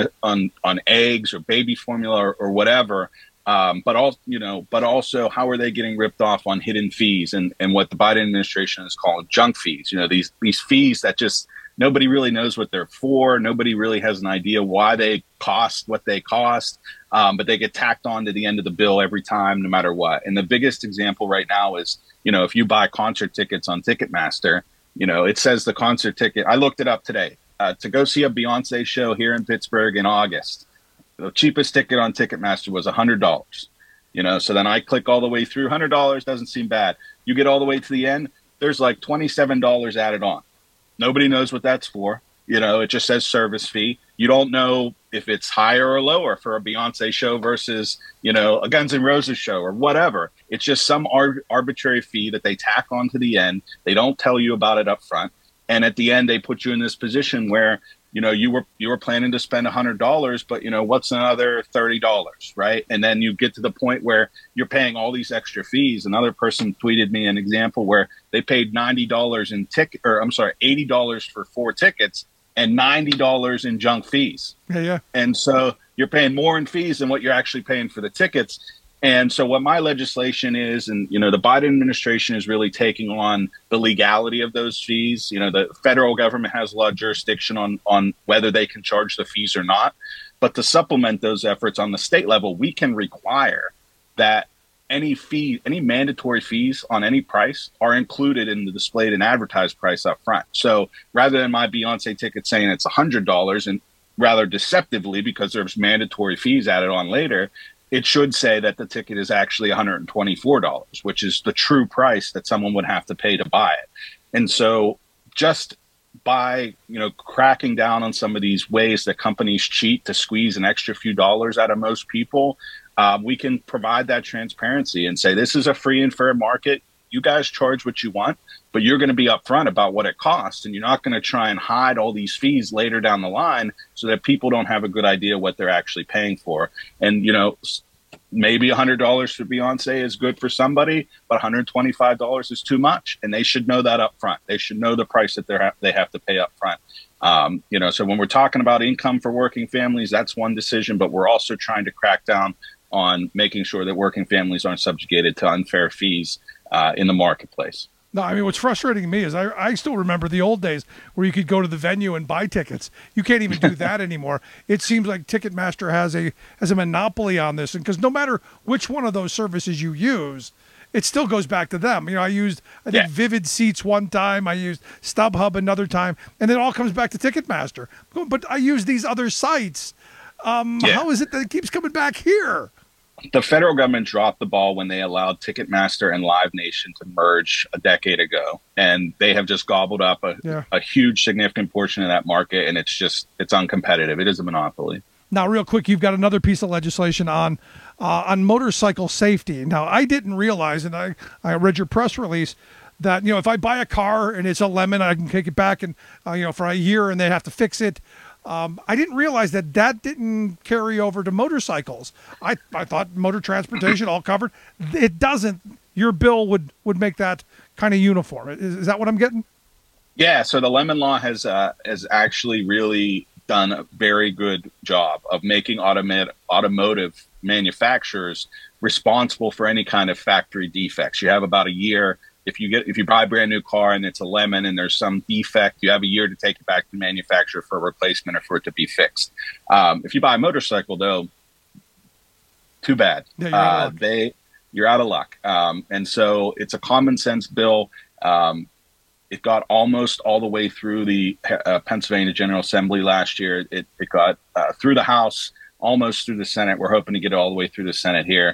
Speaker 2: on eggs or baby formula or whatever, but also how are they getting ripped off on hidden fees and what the Biden administration is calling junk fees? You know, these fees that just nobody really knows what they're for. Nobody really has an idea why they cost what they cost, but they get tacked on to the end of the bill every time, no matter what. And the biggest example right now is, you know, if you buy concert tickets on Ticketmaster, it says the concert ticket. I looked it up today to go see a Beyonce show here in Pittsburgh in August. The cheapest ticket on Ticketmaster was $100. So then I click all the way through. $100 doesn't seem bad. You get all the way to the end, there's like $27 added on. Nobody knows what that's for. It just says service fee. You don't know if it's higher or lower for a Beyonce show versus, a Guns N' Roses show or whatever. It's just some arbitrary fee that they tack onto the end. They don't tell you about it up front. And at the end, they put you in this position where, you were planning to spend $100, but what's another $30, right? And then you get to the point where you're paying all these extra fees. Another person tweeted me an example where they paid $80 for 4 tickets and $90 in junk fees.
Speaker 19: Yeah.
Speaker 2: And so you're paying more in fees than what you're actually paying for the tickets. And so what my legislation is, and, the Biden administration is really taking on the legality of those fees. The federal government has a lot of jurisdiction on whether they can charge the fees or not. But to supplement those efforts on the state level, we can require that any mandatory fees on any price are included in the displayed and advertised price up front. So rather than my Beyonce ticket saying it's $100 and rather deceptively because there's mandatory fees added on later, it should say that the ticket is actually $124, which is the true price that someone would have to pay to buy it. And so just by, cracking down on some of these ways that companies cheat to squeeze an extra few dollars out of most people, we can provide that transparency and say, this is a free and fair market. You guys charge what you want, but you're going to be upfront about what it costs. And you're not going to try and hide all these fees later down the line so that people don't have a good idea what they're actually paying for. And, maybe $100 for Beyonce is good for somebody, but $125 is too much. And they should know that up front. They should know the price that they have to pay up front. So when we're talking about income for working families, that's one decision, but we're also trying to crack down on making sure that working families aren't subjugated to unfair fees in the marketplace.
Speaker 19: No, I mean, what's frustrating to me is I still remember the old days where you could go to the venue and buy tickets. You can't even do that anymore. It seems like Ticketmaster has a monopoly on this, and because no matter which one of those services you use, it still goes back to them. I think Vivid Seats one time, I used StubHub another time, and it all comes back to Ticketmaster. But I use these other sites. How is it that it keeps coming back here?
Speaker 2: The federal government dropped the ball when they allowed Ticketmaster and Live Nation to merge a decade ago. And they have just gobbled up a huge, significant portion of that market. And it's uncompetitive. It is a monopoly.
Speaker 19: Now, real quick, you've got another piece of legislation on motorcycle safety. Now, I didn't realize, and I read your press release, that, if I buy a car and it's a lemon, I can take it back and, for a year and they have to fix it. I didn't realize that didn't carry over to motorcycles. I thought motor transportation all covered. It doesn't. Your bill would make that kind of uniform. Is that what I'm getting?
Speaker 2: Yeah. So the Lemon Law has actually really done a very good job of making automotive manufacturers responsible for any kind of factory defects. You have about a year. If you buy a brand new car and it's a lemon and there's some defect, you have a year to take it back to the manufacturer for a replacement or for it to be fixed. If you buy a motorcycle, though, too bad.
Speaker 19: Yeah,
Speaker 2: you're out of luck. And so it's a common sense bill. It got almost all the way through the Pennsylvania General Assembly last year. It got through the House, almost through the Senate. We're hoping to get it all the way through the Senate here.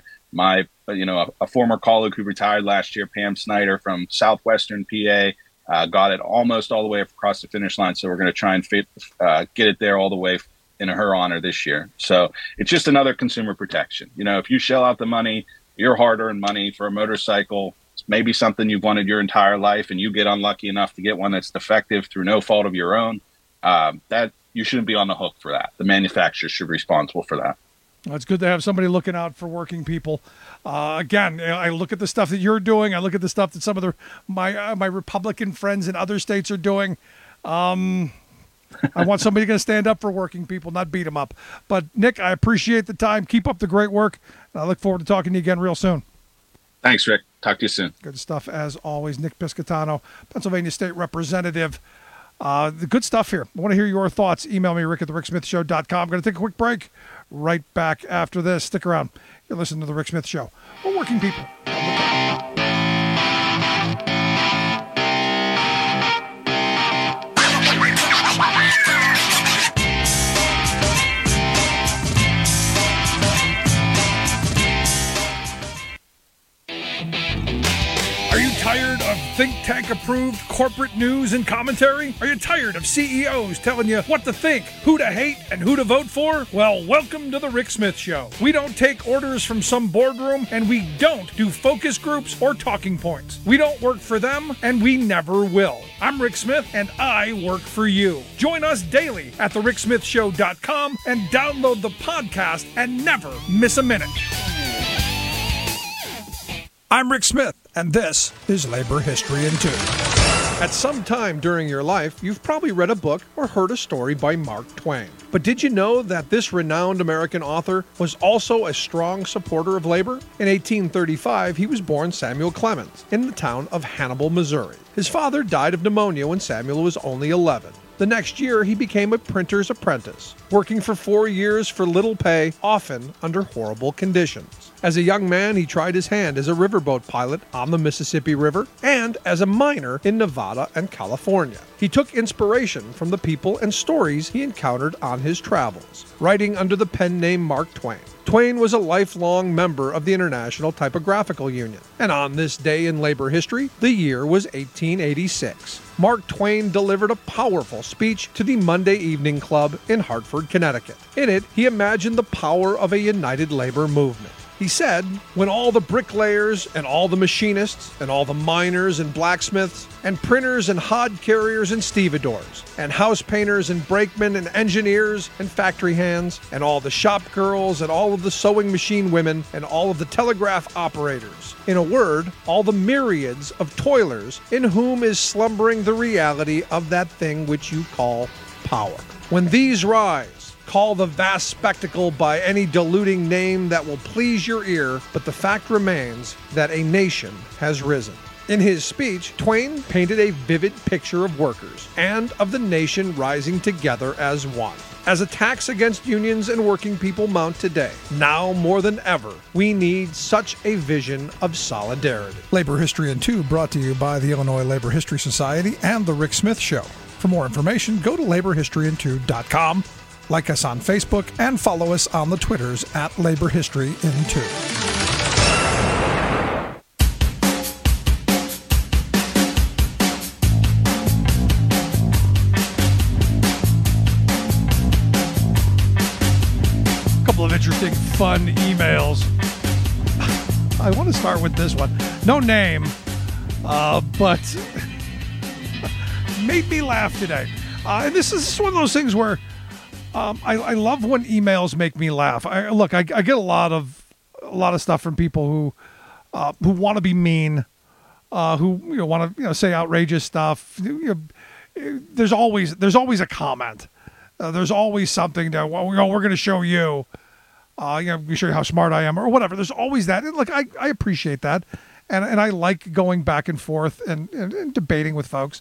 Speaker 2: A former colleague who retired last year, Pam Snyder from Southwestern PA, got it almost all the way across the finish line. So we're going to try and get it there all the way in her honor this year. So it's just another consumer protection. If you shell out the money, your hard-earned money for a motorcycle, it's maybe something you've wanted your entire life, and you get unlucky enough to get one that's defective through no fault of your own, that you shouldn't be on the hook for that. The manufacturer should be responsible for that.
Speaker 19: Well, it's good to have somebody looking out for working people. Again, I look at the stuff that you're doing. I look at the stuff that some of my Republican friends in other states are doing. I want somebody going to stand up for working people, not beat them up. But, Nick, I appreciate the time. Keep up the great work. And I look forward to talking to you again real soon.
Speaker 2: Thanks, Rick. Talk to you soon.
Speaker 19: Good stuff, as always. Nick Piscitano, Pennsylvania State Representative. The good stuff here. I want to hear your thoughts. Email me, rick@thericksmithshow.com. I'm going to take a quick break. Right back after this. Stick around. You're listening to The Rick Smith Show. We're working people. bank-approved corporate news and commentary? Are you tired of CEOs telling you what to think, who to hate, and who to vote for? Well, welcome to the Rick Smith Show. We don't take orders from some boardroom, and we don't do focus groups or talking points. We don't work for them, and we never will. I'm Rick Smith, and I work for you. Join us daily at thericksmithshow.com and download the podcast and never miss a minute. I'm Rick Smith, and this is Labor History in 2. At some time during your life, you've probably read a book or heard a story by Mark Twain. But did you know that this renowned American author was also a strong supporter of labor? In 1835, he was born Samuel Clemens in the town of Hannibal, Missouri. His father died of pneumonia when Samuel was only 11. The next year, he became a printer's apprentice, working for 4 years for little pay, often under horrible conditions. As a young man, he tried his hand as a riverboat pilot on the Mississippi River and as a miner in Nevada and California. He took inspiration from the people and stories he encountered on his travels, writing under the pen name Mark Twain. Twain was a lifelong member of the International Typographical Union, and on this day in labor history, the year was 1886. Mark Twain delivered a powerful speech to the Monday Evening Club in Hartford, Connecticut. In it, he imagined the power of a united labor movement. He said, when all the bricklayers and all the machinists and all the miners and blacksmiths and printers and hod carriers and stevedores and house painters and brakemen and engineers and factory hands and all the shop girls and all of the sewing machine women and all of the telegraph operators, in a word, all the myriads of toilers in whom is slumbering the reality of that thing which you call power. When these rise, call the vast spectacle by any deluding name that will please your ear, but the fact remains that a nation has risen. In his speech, Twain painted a vivid picture of workers and of the nation rising together as one. As attacks against unions and working people mount today, now more than ever, we need such a vision of solidarity.
Speaker 3: Labor History in 2 brought to you by the Illinois Labor History Society and The Rick Smith Show. For more information, go to laborhistoryin2.com. Like us on Facebook and follow us on the Twitters at Labor History in 2.
Speaker 19: Couple of interesting, fun emails. I want to start with this one. No name, but made me laugh today. And this is one of those things where I love when emails make me laugh. I get a lot of stuff from people who want to be mean, who want to say outrageous stuff. There's always a comment. There's always something that we're going to show you. We show you how smart I am or whatever. There's always that. And look, I appreciate that, and I like going back and forth and debating with folks.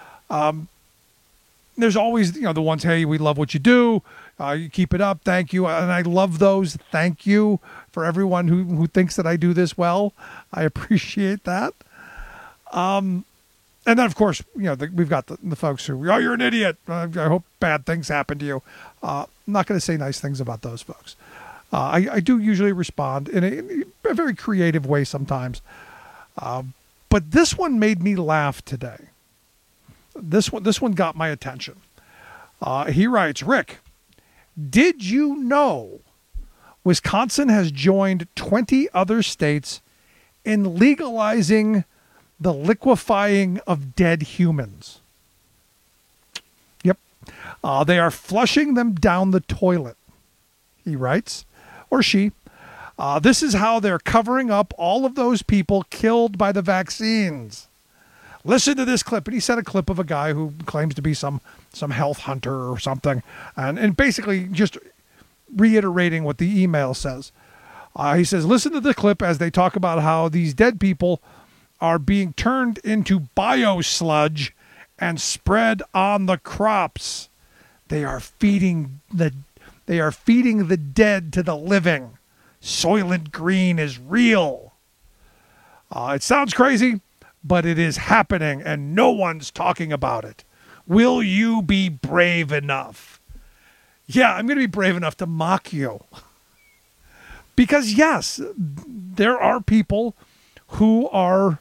Speaker 19: There's always, the ones, hey, we love what you do. You keep it up. Thank you. And I love those. Thank you for everyone who thinks that I do this well. I appreciate that. And then, of course, we've got the folks who, you're an idiot. I hope bad things happen to you. I'm not going to say nice things about those folks. I do usually respond in a very creative way sometimes. But this one made me laugh today. This one got my attention. He writes, Rick, did you know Wisconsin has joined 20 other states in legalizing the liquefying of dead humans? Yep. They are flushing them down the toilet, he writes, or she. This is how they're covering up all of those people killed by the vaccines. Listen to this clip. And he sent a clip of a guy who claims to be some health hunter or something. And basically just reiterating what the email says. He says, listen to the clip as they talk about how these dead people are being turned into biosludge and spread on the crops. They are feeding the dead to the living. Soylent Green is real. It sounds crazy, but it is happening and no one's talking about it. Will you be brave enough? Yeah, I'm going to be brave enough to mock you. Because yes, there are people who are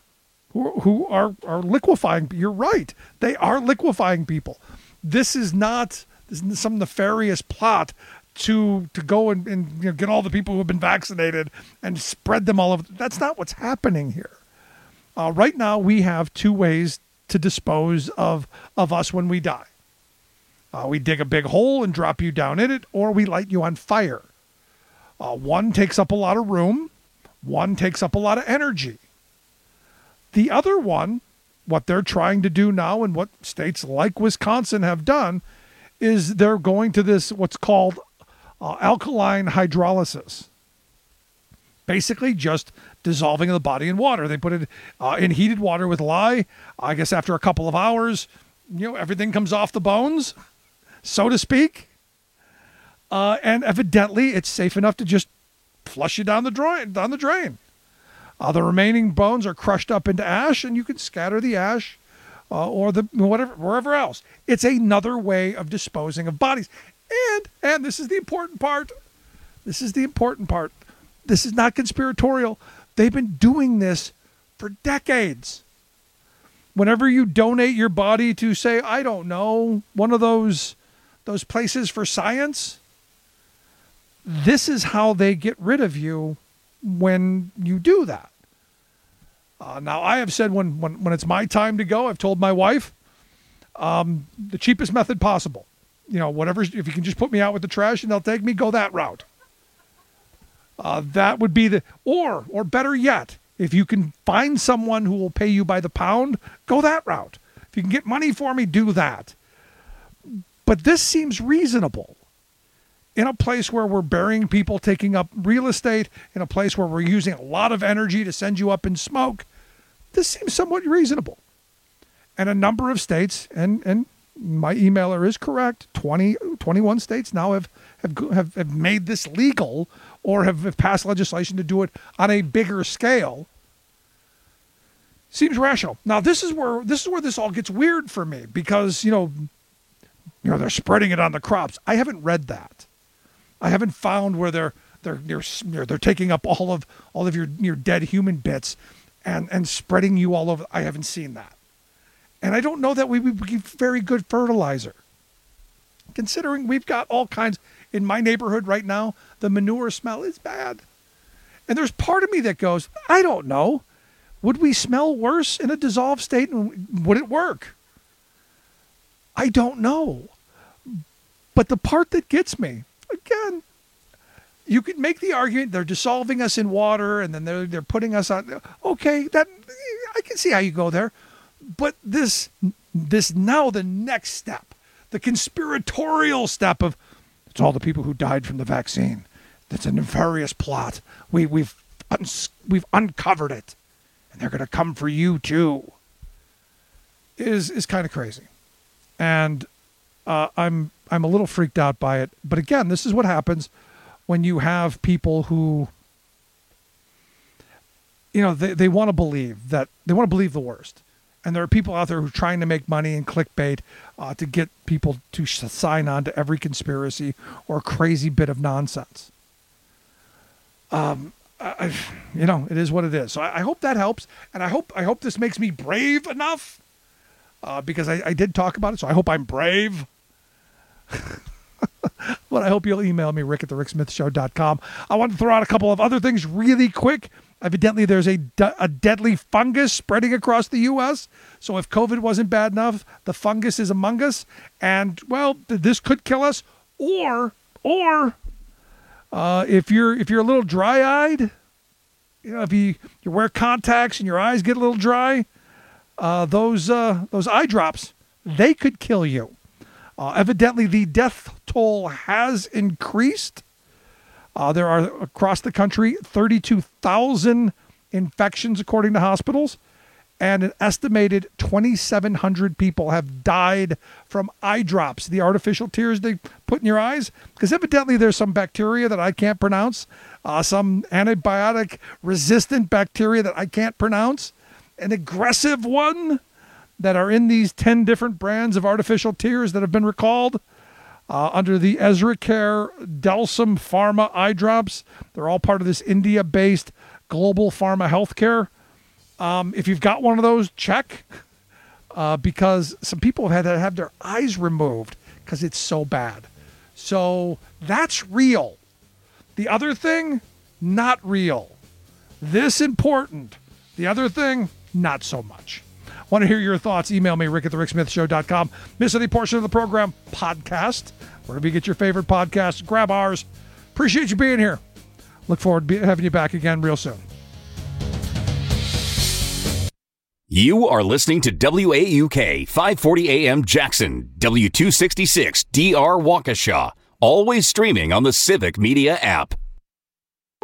Speaker 19: who are liquefying. You're right. They are liquefying people. This is not some nefarious plot to go and get all the people who have been vaccinated and spread them all over. That's not what's happening here. Right now, we have two ways to dispose of us when we die. We dig a big hole and drop you down in it, or we light you on fire. One takes up a lot of room. One takes up a lot of energy. The other one, what they're trying to do now and what states like Wisconsin have done, is they're going to this what's called alkaline hydrolysis. Basically just dissolving the body in water. They put it in heated water with lye. I guess after a couple of hours, everything comes off the bones, so to speak. And evidently it's safe enough to just flush you down the drain. The remaining bones are crushed up into ash, and you can scatter the ash or the wherever else. It's another way of disposing of bodies. And this is the important part. This is not conspiratorial. They've been doing this for decades. Whenever you donate your body to, say, I don't know, one of those places for science, this is how they get rid of you when you do that. Now, I have said when it's my time to go, I've told my wife, the cheapest method possible. Whatever, if you can just put me out with the trash and they'll take me, go that route. That would be or better yet, if you can find someone who will pay you by the pound, go that route. If you can get money for me, do that. But this seems reasonable. In a place where we're burying people, taking up real estate, in a place where we're using a lot of energy to send you up in smoke, this seems somewhat reasonable. And a number of states, and my emailer is correct, 21 states now have made this legal or have passed legislation to do it on a bigger scale. Seems rational. Now, this is where this all gets weird for me because, they're spreading it on the crops. I haven't read that. I haven't found where they're taking up all of your dead human bits and spreading you all over. I haven't seen that. And I don't know that we would be very good fertilizer. Considering we've got all kinds in my neighborhood right now, the manure smell is bad. And there's part of me that goes, I don't know. Would we smell worse in a dissolved state and would it work? I don't know. But the part that gets me, again, you could make the argument they're dissolving us in water and then they're putting us on. Okay, that I can see how you go there. But this now the next step, the conspiratorial step of it's all the people who died from the vaccine. That's a nefarious plot. We've uncovered it, and they're going to come for you too. Is kind of crazy, and I'm a little freaked out by it. But again, this is what happens when you have people who, they want to believe the worst. And there are people out there who are trying to make money and clickbait to get people to sign on to every conspiracy or crazy bit of nonsense. It is what it is. So I hope that helps, and I hope this makes me brave enough because I did talk about it. So I hope I'm brave. But I hope you'll email me, rick@thericksmithshow.com. I want to throw out a couple of other things really quick. Evidently, there's a deadly fungus spreading across the U.S. So if COVID wasn't bad enough, the fungus is among us. And, well, this could kill us. Or if you're a little dry-eyed, if you wear contacts and your eyes get a little dry, those eye drops, they could kill you. Evidently, the death toll has increased. There are, across the country, 32,000 infections, according to hospitals, and an estimated 2,700 people have died from eye drops, the artificial tears they put in your eyes, because evidently there's some bacteria that I can't pronounce, some antibiotic-resistant bacteria that I can't pronounce, an aggressive one that are in these 10 different brands of artificial tears that have been recalled. Under the EzraCare Delsum Pharma eye drops. They're all part of this India-based global pharma healthcare.
Speaker 3: If you've got one of those, check. Because some people have had to have their eyes removed because it's so bad. So that's real. The other thing, not real. This important. The other thing, not so much. Want to hear your thoughts? Email me, rick@thericksmithshow.com. Miss any portion of the program? Podcast. Wherever you get your favorite podcasts, grab ours. Appreciate you being here. Look forward to having you back again real soon.
Speaker 1: You are listening to WAUK 540 AM Jackson, W266 DR Waukesha, always streaming on the Civic Media app.